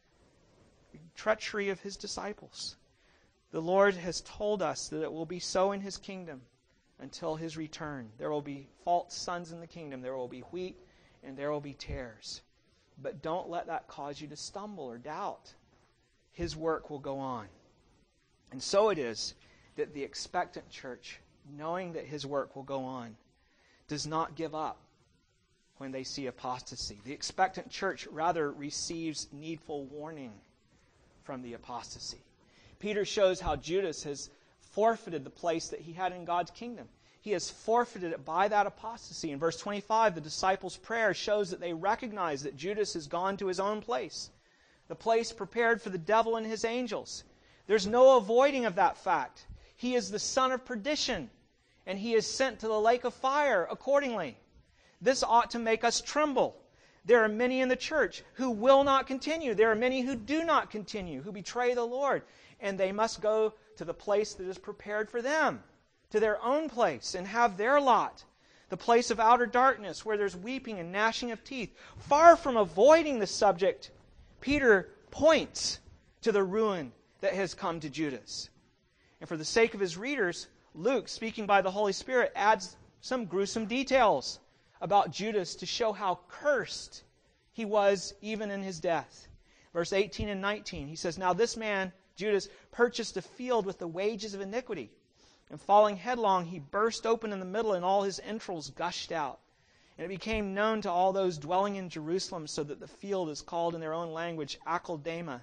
The treachery of His disciples. The Lord has told us that it will be so in His kingdom until His return. There will be false sons in the kingdom. There will be wheat and there will be tares. But don't let that cause you to stumble or doubt. His work will go on. And so it is that the expectant church, knowing that His work will go on, does not give up when they see apostasy. The expectant church rather receives needful warning from the apostasy. Peter shows how Judas has forfeited the place that he had in God's kingdom. He has forfeited it by that apostasy. In verse twenty-five, the disciples' prayer shows that they recognize that Judas has gone to his own place, the place prepared for the devil and his angels. There's no avoiding of that fact. He is the son of perdition, and he is sent to the lake of fire accordingly. This ought to make us tremble. There are many in the church who will not continue. There are many who do not continue, who betray the Lord, and they must go to the place that is prepared for them, to their own place, and have their lot, the place of outer darkness where there's weeping and gnashing of teeth. Far from avoiding the subject, Peter points to the ruin that has come to Judas. And for the sake of his readers, Luke, speaking by the Holy Spirit, adds some gruesome details about Judas to show how cursed he was even in his death. Verse eighteen and nineteen, he says, "Now this man, Judas, purchased a field with the wages of iniquity. And falling headlong, he burst open in the middle, and all his entrails gushed out. And it became known to all those dwelling in Jerusalem, so that the field is called in their own language Akeldama,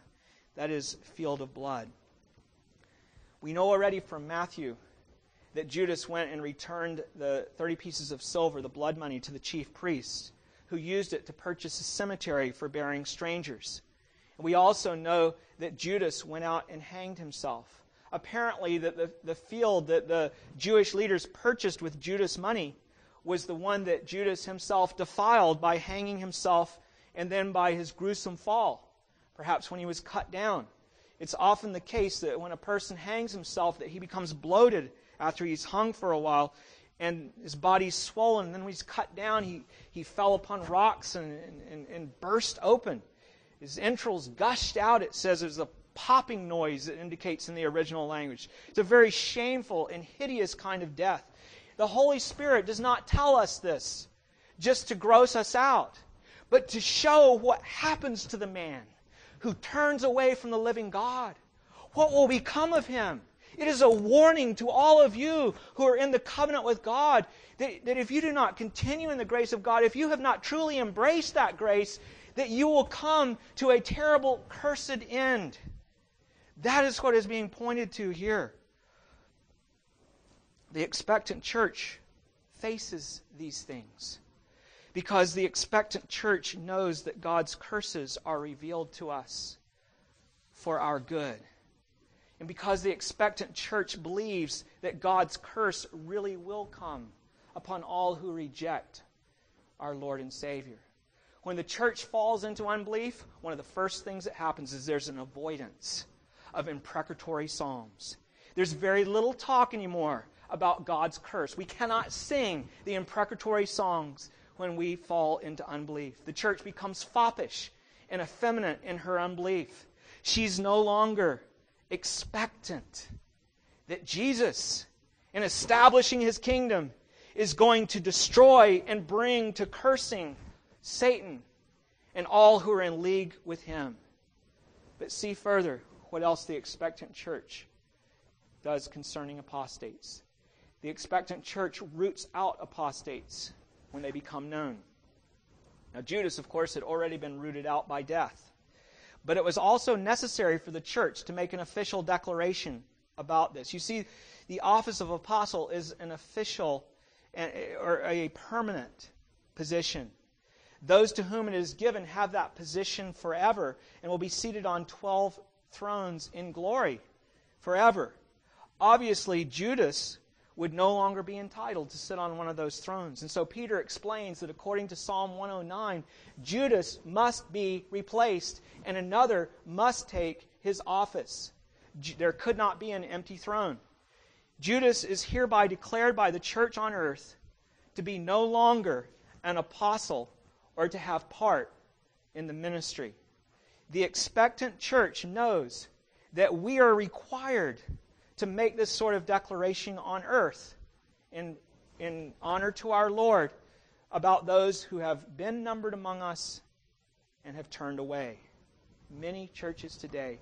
that is, field of blood. We know already from Matthew that Judas went and returned the thirty pieces of silver, the blood money, to the chief priests, who used it to purchase a cemetery for burying strangers. And we also know that Judas went out and hanged himself. Apparently, that the, the field that the Jewish leaders purchased with Judas' money was the one that Judas himself defiled by hanging himself and then by his gruesome fall, perhaps when he was cut down. It's often the case that when a person hangs himself that he becomes bloated after he's hung for a while and his body's swollen. And then when he's cut down, he, he fell upon rocks and, and, and burst open. His entrails gushed out, it says. There's a popping noise that indicates in the original language. It's a very shameful and hideous kind of death. The Holy Spirit does not tell us this just to gross us out, but to show what happens to the man who turns away from the living God. What will become of him? It is a warning to all of you who are in the covenant with God that, that if you do not continue in the grace of God, if you have not truly embraced that grace, that you will come to a terrible, cursed end. That is what is being pointed to here. The expectant church faces these things because the expectant church knows that God's curses are revealed to us for our good. And because the expectant church believes that God's curse really will come upon all who reject our Lord and Savior. When the church falls into unbelief, one of the first things that happens is there's an avoidance of imprecatory psalms. There's very little talk anymore about God's curse. We cannot sing the imprecatory songs when we fall into unbelief. The church becomes foppish and effeminate in her unbelief. She's no longer expectant that Jesus, in establishing His kingdom, is going to destroy and bring to cursing Satan and all who are in league with him. But see further what else the expectant church does concerning apostates. The expectant church roots out apostates when they become known. Now, Judas, of course, had already been rooted out by death. But it was also necessary for the church to make an official declaration about this. You see, the office of apostle is an official or a permanent position. Those to whom it is given have that position forever and will be seated on twelve thrones in glory forever. Obviously, Judas would no longer be entitled to sit on one of those thrones. And so Peter explains that according to Psalm one oh nine, Judas must be replaced and another must take his office. There could not be an empty throne. Judas is hereby declared by the church on earth to be no longer an apostle or to have part in the ministry. The expectant church knows that we are required to make this sort of declaration on earth in, in honor to our Lord about those who have been numbered among us and have turned away. Many churches today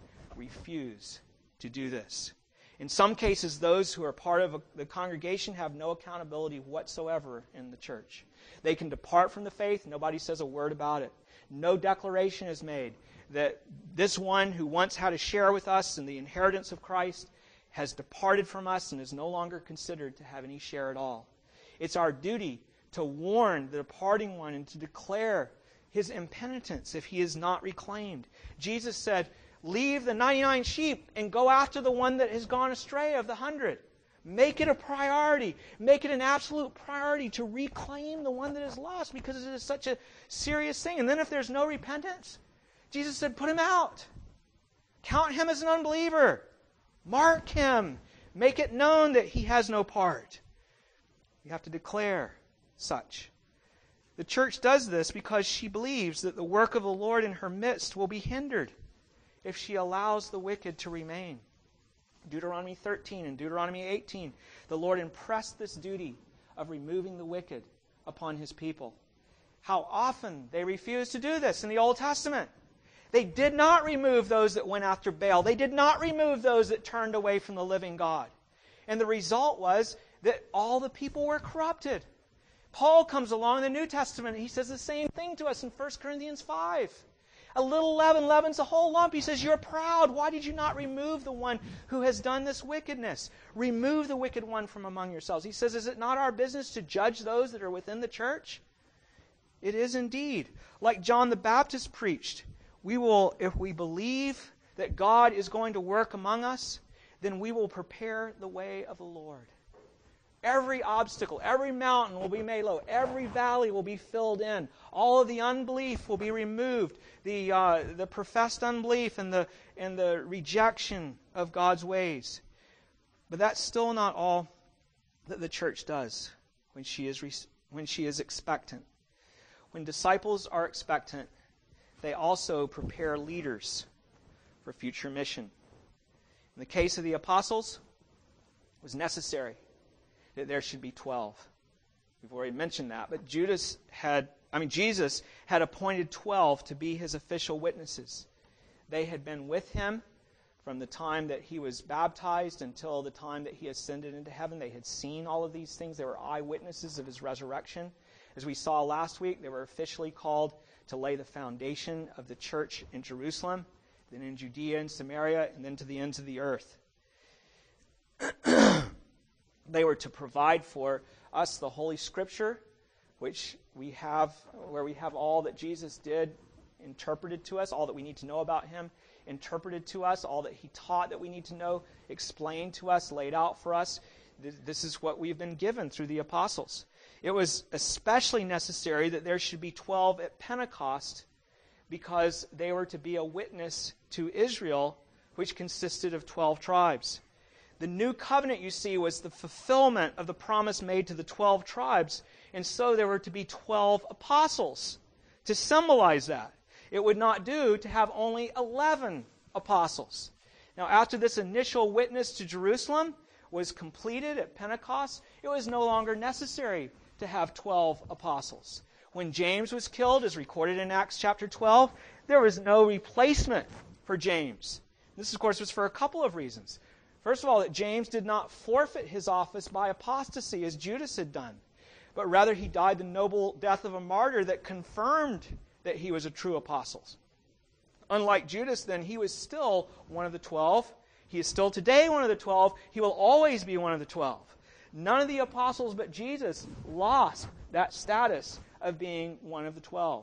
refuse to do this. In some cases, those who are part of the congregation have no accountability whatsoever in the church. They can depart from the faith. Nobody says a word about it. No declaration is made that this one who once had a share with us in the inheritance of Christ has departed from us and is no longer considered to have any share at all. It's our duty to warn the departing one and to declare his impenitence if he is not reclaimed. Jesus said, leave the ninety-nine sheep and go after the one that has gone astray of the hundred. Make it a priority. Make it an absolute priority to reclaim the one that is lost because it is such a serious thing. And then if there's no repentance, Jesus said, put him out. Count him as an unbeliever. Mark him. Make it known that he has no part. You have to declare such. The church does this because she believes that the work of the Lord in her midst will be hindered if she allows the wicked to remain. Deuteronomy thirteen and Deuteronomy eighteen, the Lord impressed this duty of removing the wicked upon His people. How often they refused to do this in the Old Testament. They did not remove those that went after Baal. They did not remove those that turned away from the living God. And the result was that all the people were corrupted. Paul comes along in the New Testament and he says the same thing to us in First Corinthians five. A little leaven leavens the whole lump. He says, you're proud. Why did you not remove the one who has done this wickedness? Remove the wicked one from among yourselves. He says, is it not our business to judge those that are within the church? It is indeed. Like John the Baptist preached, we will, if we believe that God is going to work among us, then we will prepare the way of the Lord. Every obstacle, every mountain will be made low. Every valley will be filled in. All of the unbelief will be removed. The uh, the professed unbelief and the and the rejection of God's ways. But that's still not all that the church does when she is re- when she is expectant. When disciples are expectant, they also prepare leaders for future mission. In the case of the apostles, it was necessary that there should be twelve. We've already mentioned that. But Judas had, I mean, Jesus had appointed twelve to be his official witnesses. They had been with him from the time that he was baptized until the time that he ascended into heaven. They had seen all of these things. They were eyewitnesses of his resurrection. As we saw last week, they were officially called to lay the foundation of the church in Jerusalem, then in Judea and Samaria, and then to the ends of the earth. They were to provide for us the Holy Scripture, which we have, where we have all that Jesus did interpreted to us, all that we need to know about him interpreted to us, all that he taught that we need to know explained to us, laid out for us. This is what we've been given through the apostles. It was especially necessary that there should be twelve at Pentecost because they were to be a witness to Israel, which consisted of twelve tribes. The new covenant, you see, was the fulfillment of the promise made to the twelve tribes, and so there were to be twelve apostles to symbolize that. It would not do to have only eleven apostles. Now, after this initial witness to Jerusalem was completed at Pentecost, it was no longer necessary to have twelve apostles. When James was killed, as recorded in Acts chapter twelve, there was no replacement for James. This, of course, was for a couple of reasons. First of all, that James did not forfeit his office by apostasy as Judas had done, but rather he died the noble death of a martyr that confirmed that he was a true apostle. Unlike Judas, then, he was still one of the twelve. He is still today one of the twelve. He will always be one of the twelve. None of the apostles but Jesus lost that status of being one of the twelve.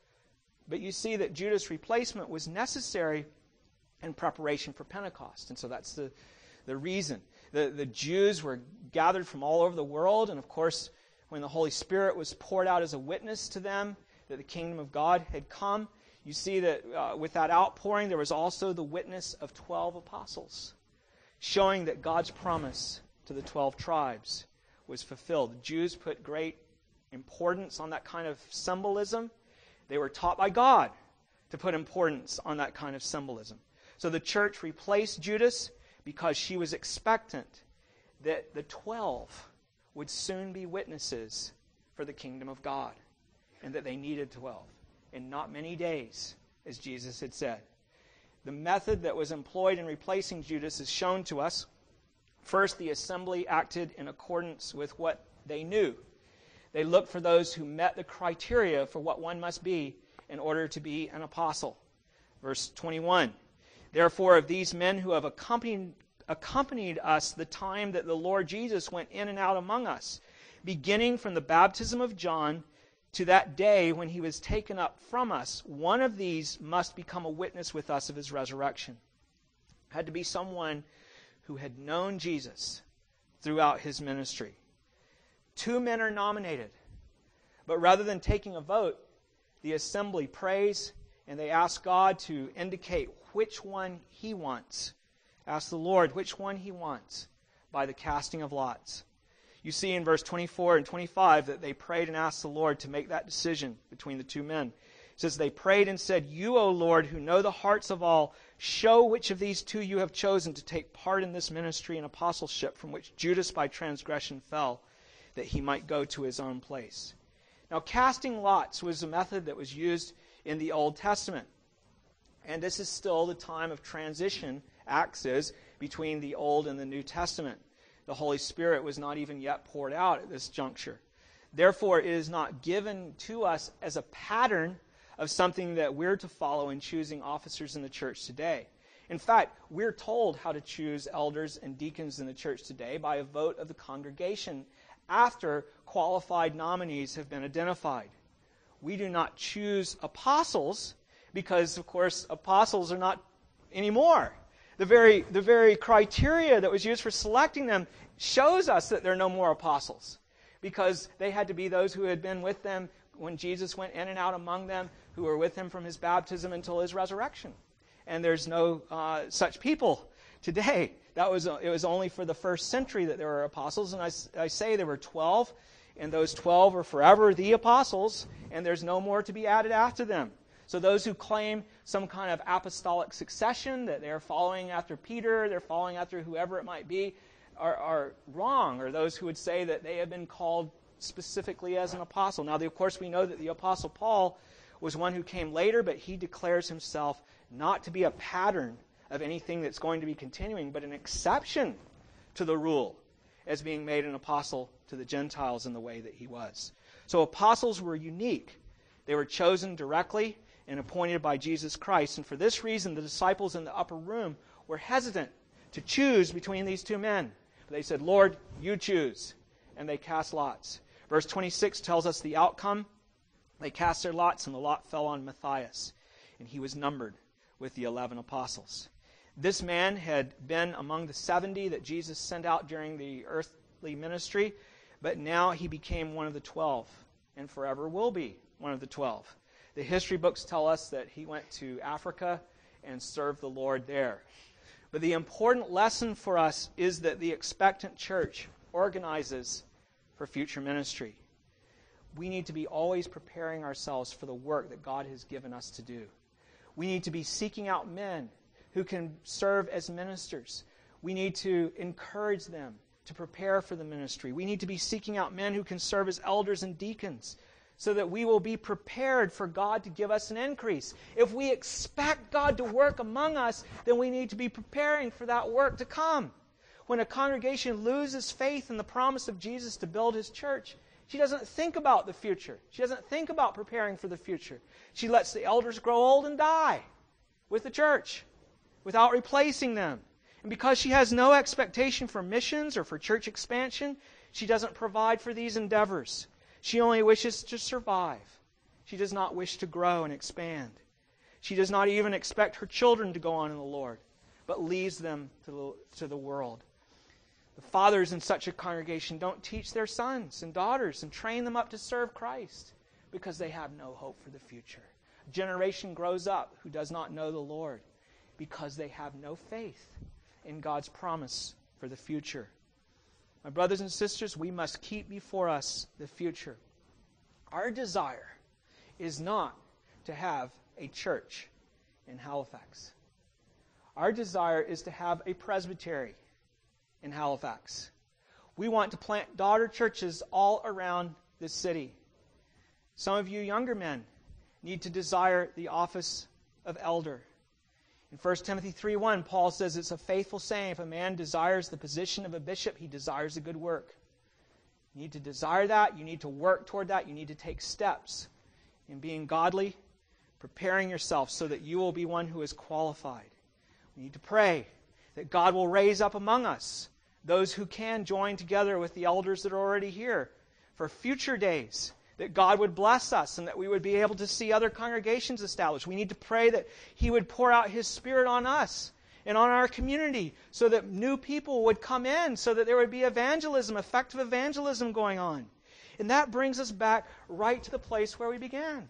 But you see that Judas' replacement was necessary in preparation for Pentecost. And so that's the, the reason. The, the Jews were gathered from all over the world, and of course, when the Holy Spirit was poured out as a witness to them that the kingdom of God had come, you see that uh, with that outpouring, there was also the witness of twelve apostles, showing that God's promise to the twelve tribes was fulfilled. The Jews put great importance on that kind of symbolism. They were taught by God to put importance on that kind of symbolism. So the church replaced Judas because she was expectant that the twelve would soon be witnesses for the kingdom of God, and that they needed twelve. In not many days, as Jesus had said. The method that was employed in replacing Judas is shown to us. First, the assembly acted in accordance with what they knew. They looked for those who met the criteria for what one must be in order to be an apostle. Verse twenty-one, therefore, of these men who have accompanied, accompanied us the time that the Lord Jesus went in and out among us, beginning from the baptism of John to that day when he was taken up from us, one of these must become a witness with us of his resurrection. It had to be someone who had known Jesus throughout his ministry. Two men are nominated, but rather than taking a vote, the assembly prays and they ask God to indicate which one he wants. Ask the Lord which one he wants by the casting of lots. You see in verse twenty-four and twenty-five that they prayed and asked the Lord to make that decision between the two men. It says, they prayed and said, you, O Lord, who know the hearts of all, show which of these two you have chosen to take part in this ministry and apostleship from which Judas by transgression fell, that he might go to his own place. Now, casting lots was a method that was used in the Old Testament. And this is still the time of transition, Acts is, between the Old and the New Testament. The Holy Spirit was not even yet poured out at this juncture. Therefore, it is not given to us as a pattern of something that we're to follow in choosing officers in the church today. In fact, we're told how to choose elders and deacons in the church today by a vote of the congregation after qualified nominees have been identified. We do not choose apostles because, of course, apostles are not anymore. The very, the very criteria that was used for selecting them shows us that there are no more apostles, because they had to be those who had been with them when Jesus went in and out among them, who were with him from his baptism until his resurrection. And there's no uh, such people today. That was it was only for the first century that there were apostles, and I, I say there were twelve, and those twelve are forever the apostles, and there's no more to be added after them. So those who claim some kind of apostolic succession, that they're following after Peter, they're following after whoever it might be, are, are wrong, or those who would say that they have been called specifically as an apostle. Now, of course, we know that the Apostle Paul was one who came later, but he declares himself not to be a pattern of anything that's going to be continuing, but an exception to the rule as being made an apostle to the Gentiles in the way that he was. So apostles were unique. They were chosen directly and appointed by Jesus Christ. And for this reason, the disciples in the upper room were hesitant to choose between these two men. They said, "Lord, you choose." And they cast lots. Verse twenty-six tells us the outcome. They cast their lots, and the lot fell on Matthias, and he was numbered with the eleven apostles. This man had been among the seventy that Jesus sent out during the earthly ministry, but now he became one of the twelve, and forever will be one of the twelve. The history books tell us that he went to Africa and served the Lord there. But the important lesson for us is that the expectant church organizes for future ministry. We need to be always preparing ourselves for the work that God has given us to do. We need to be seeking out men who can serve as ministers. We need to encourage them to prepare for the ministry. We need to be seeking out men who can serve as elders and deacons, so that we will be prepared for God to give us an increase. If we expect God to work among us, then we need to be preparing for that work to come. When a congregation loses faith in the promise of Jesus to build His church, she doesn't think about the future. She doesn't think about preparing for the future. She lets the elders grow old and die with the church without replacing them. And because she has no expectation for missions or for church expansion, she doesn't provide for these endeavors. She only wishes to survive. She does not wish to grow and expand. She does not even expect her children to go on in the Lord, but leaves them to the, to the world. The fathers in such a congregation don't teach their sons and daughters and train them up to serve Christ because they have no hope for the future. A generation grows up who does not know the Lord because they have no faith in God's promise for the future. My brothers and sisters, we must keep before us the future. Our desire is not to have a church in Halifax. Our desire is to have a presbytery in Halifax. We want to plant daughter churches all around this city. Some of you younger men need to desire the office of elder. In First Timothy three one, Paul says it's a faithful saying, if a man desires the position of a bishop, he desires a good work. You need to desire that. You need to work toward that. You need to take steps in being godly, preparing yourself so that you will be one who is qualified. We need to pray that God will raise up among us those who can join together with the elders that are already here for future days, that God would bless us and that we would be able to see other congregations established. We need to pray that He would pour out His Spirit on us and on our community so that new people would come in, so that there would be evangelism, effective evangelism going on. And that brings us back right to the place where we began.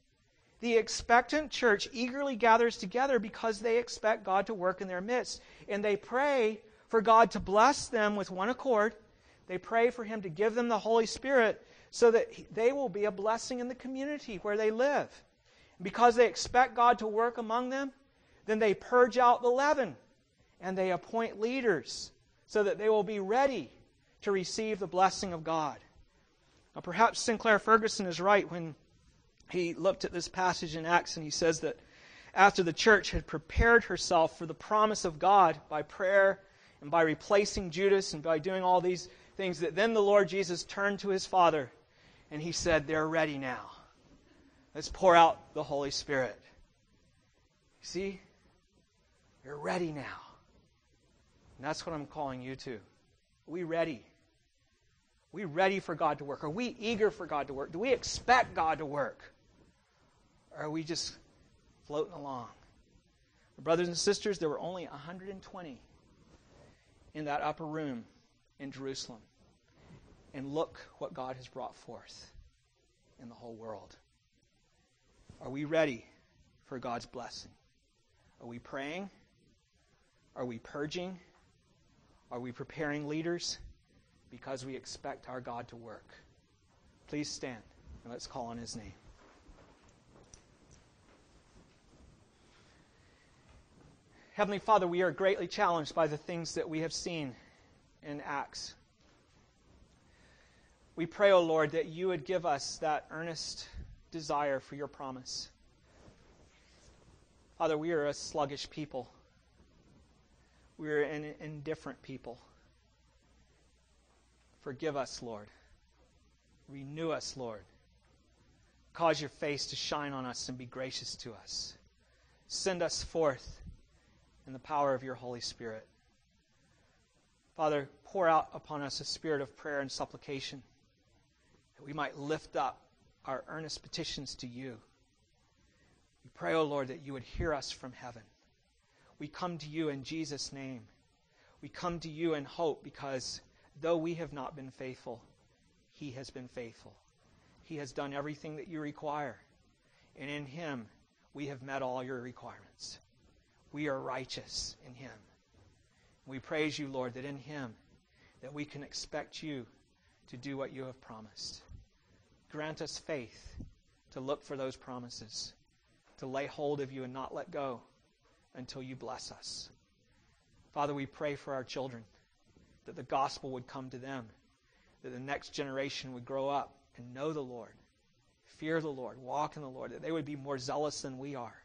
The expectant church eagerly gathers together because they expect God to work in their midst. And they pray for God to bless them with one accord. They pray for Him to give them the Holy Spirit so that they will be a blessing in the community where they live. And because they expect God to work among them, then they purge out the leaven and they appoint leaders so that they will be ready to receive the blessing of God. Now, perhaps Sinclair Ferguson is right when he looked at this passage in Acts and he says that after the church had prepared herself for the promise of God by prayer and by replacing Judas and by doing all these things, that then the Lord Jesus turned to His Father and He said, they're ready now. Let's pour out the Holy Spirit. See? You're ready now. And that's what I'm calling you to. Are we ready? Are we ready for God to work? Are we eager for God to work? Do we expect God to work? Or are we just floating along? Brothers and sisters, there were only one hundred twenty in that upper room in Jerusalem. And look what God has brought forth in the whole world. Are we ready for God's blessing? Are we praying? Are we purging? Are we preparing leaders? Because we expect our God to work. Please stand and let's call on His name. Heavenly Father, we are greatly challenged by the things that we have seen in Acts. We pray, O Lord, that you would give us that earnest desire for your promise. Father, we are a sluggish people. We are an indifferent people. Forgive us, Lord. Renew us, Lord. Cause your face to shine on us and be gracious to us. Send us forth in the power of your Holy Spirit. Father, pour out upon us a spirit of prayer and supplication, that we might lift up our earnest petitions to you. We pray, O Lord, that you would hear us from heaven. We come to you in Jesus' name. We come to you in hope because though we have not been faithful, He has been faithful. He has done everything that you require. And in Him, we have met all your requirements. We are righteous in Him. We praise you, Lord, that in Him, that we can expect you to do what you have promised. Grant us faith to look for those promises, to lay hold of you and not let go until you bless us. Father, we pray for our children, that the gospel would come to them, that the next generation would grow up and know the Lord, fear the Lord, walk in the Lord, that they would be more zealous than we are,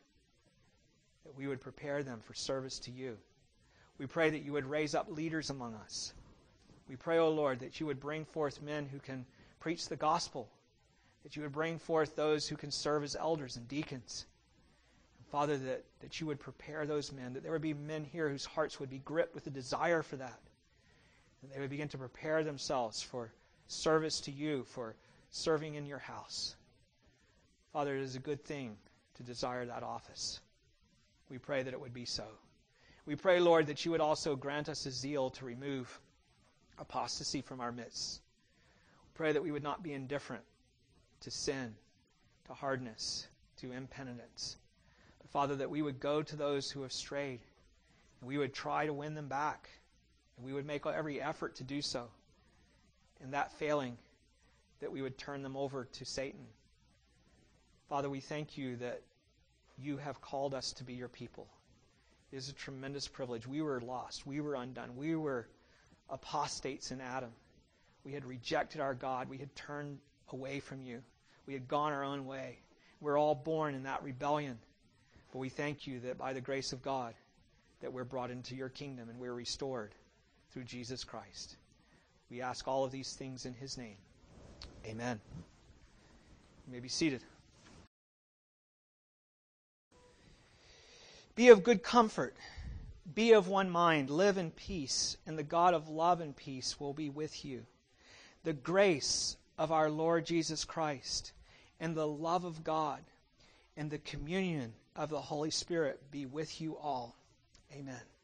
that we would prepare them for service to you. We pray that you would raise up leaders among us. We pray, O Lord, that you would bring forth men who can preach the gospel, that you would bring forth those who can serve as elders and deacons. And Father, that, that you would prepare those men, that there would be men here whose hearts would be gripped with a desire for that, and they would begin to prepare themselves for service to you, for serving in your house. Father, it is a good thing to desire that office. We pray that it would be so. We pray, Lord, that you would also grant us a zeal to remove apostasy from our midst. We pray that we would not be indifferent to sin, to hardness, to impenitence. But Father, that we would go to those who have strayed, and we would try to win them back, and we would make every effort to do so. And that failing, that we would turn them over to Satan. Father, we thank you that you have called us to be your people. It is a tremendous privilege. We were lost. We were undone. We were apostates in Adam. We had rejected our God. We had turned away from you. We had gone our own way. We're all born in that rebellion. But we thank you that by the grace of God, that we're brought into your kingdom and we're restored through Jesus Christ. We ask all of these things in his name. Amen. You may be seated. Be of good comfort. Be of one mind. Live in peace, and the God of love and peace will be with you. The grace of our Lord Jesus Christ and the love of God and the communion of the Holy Spirit be with you all. Amen.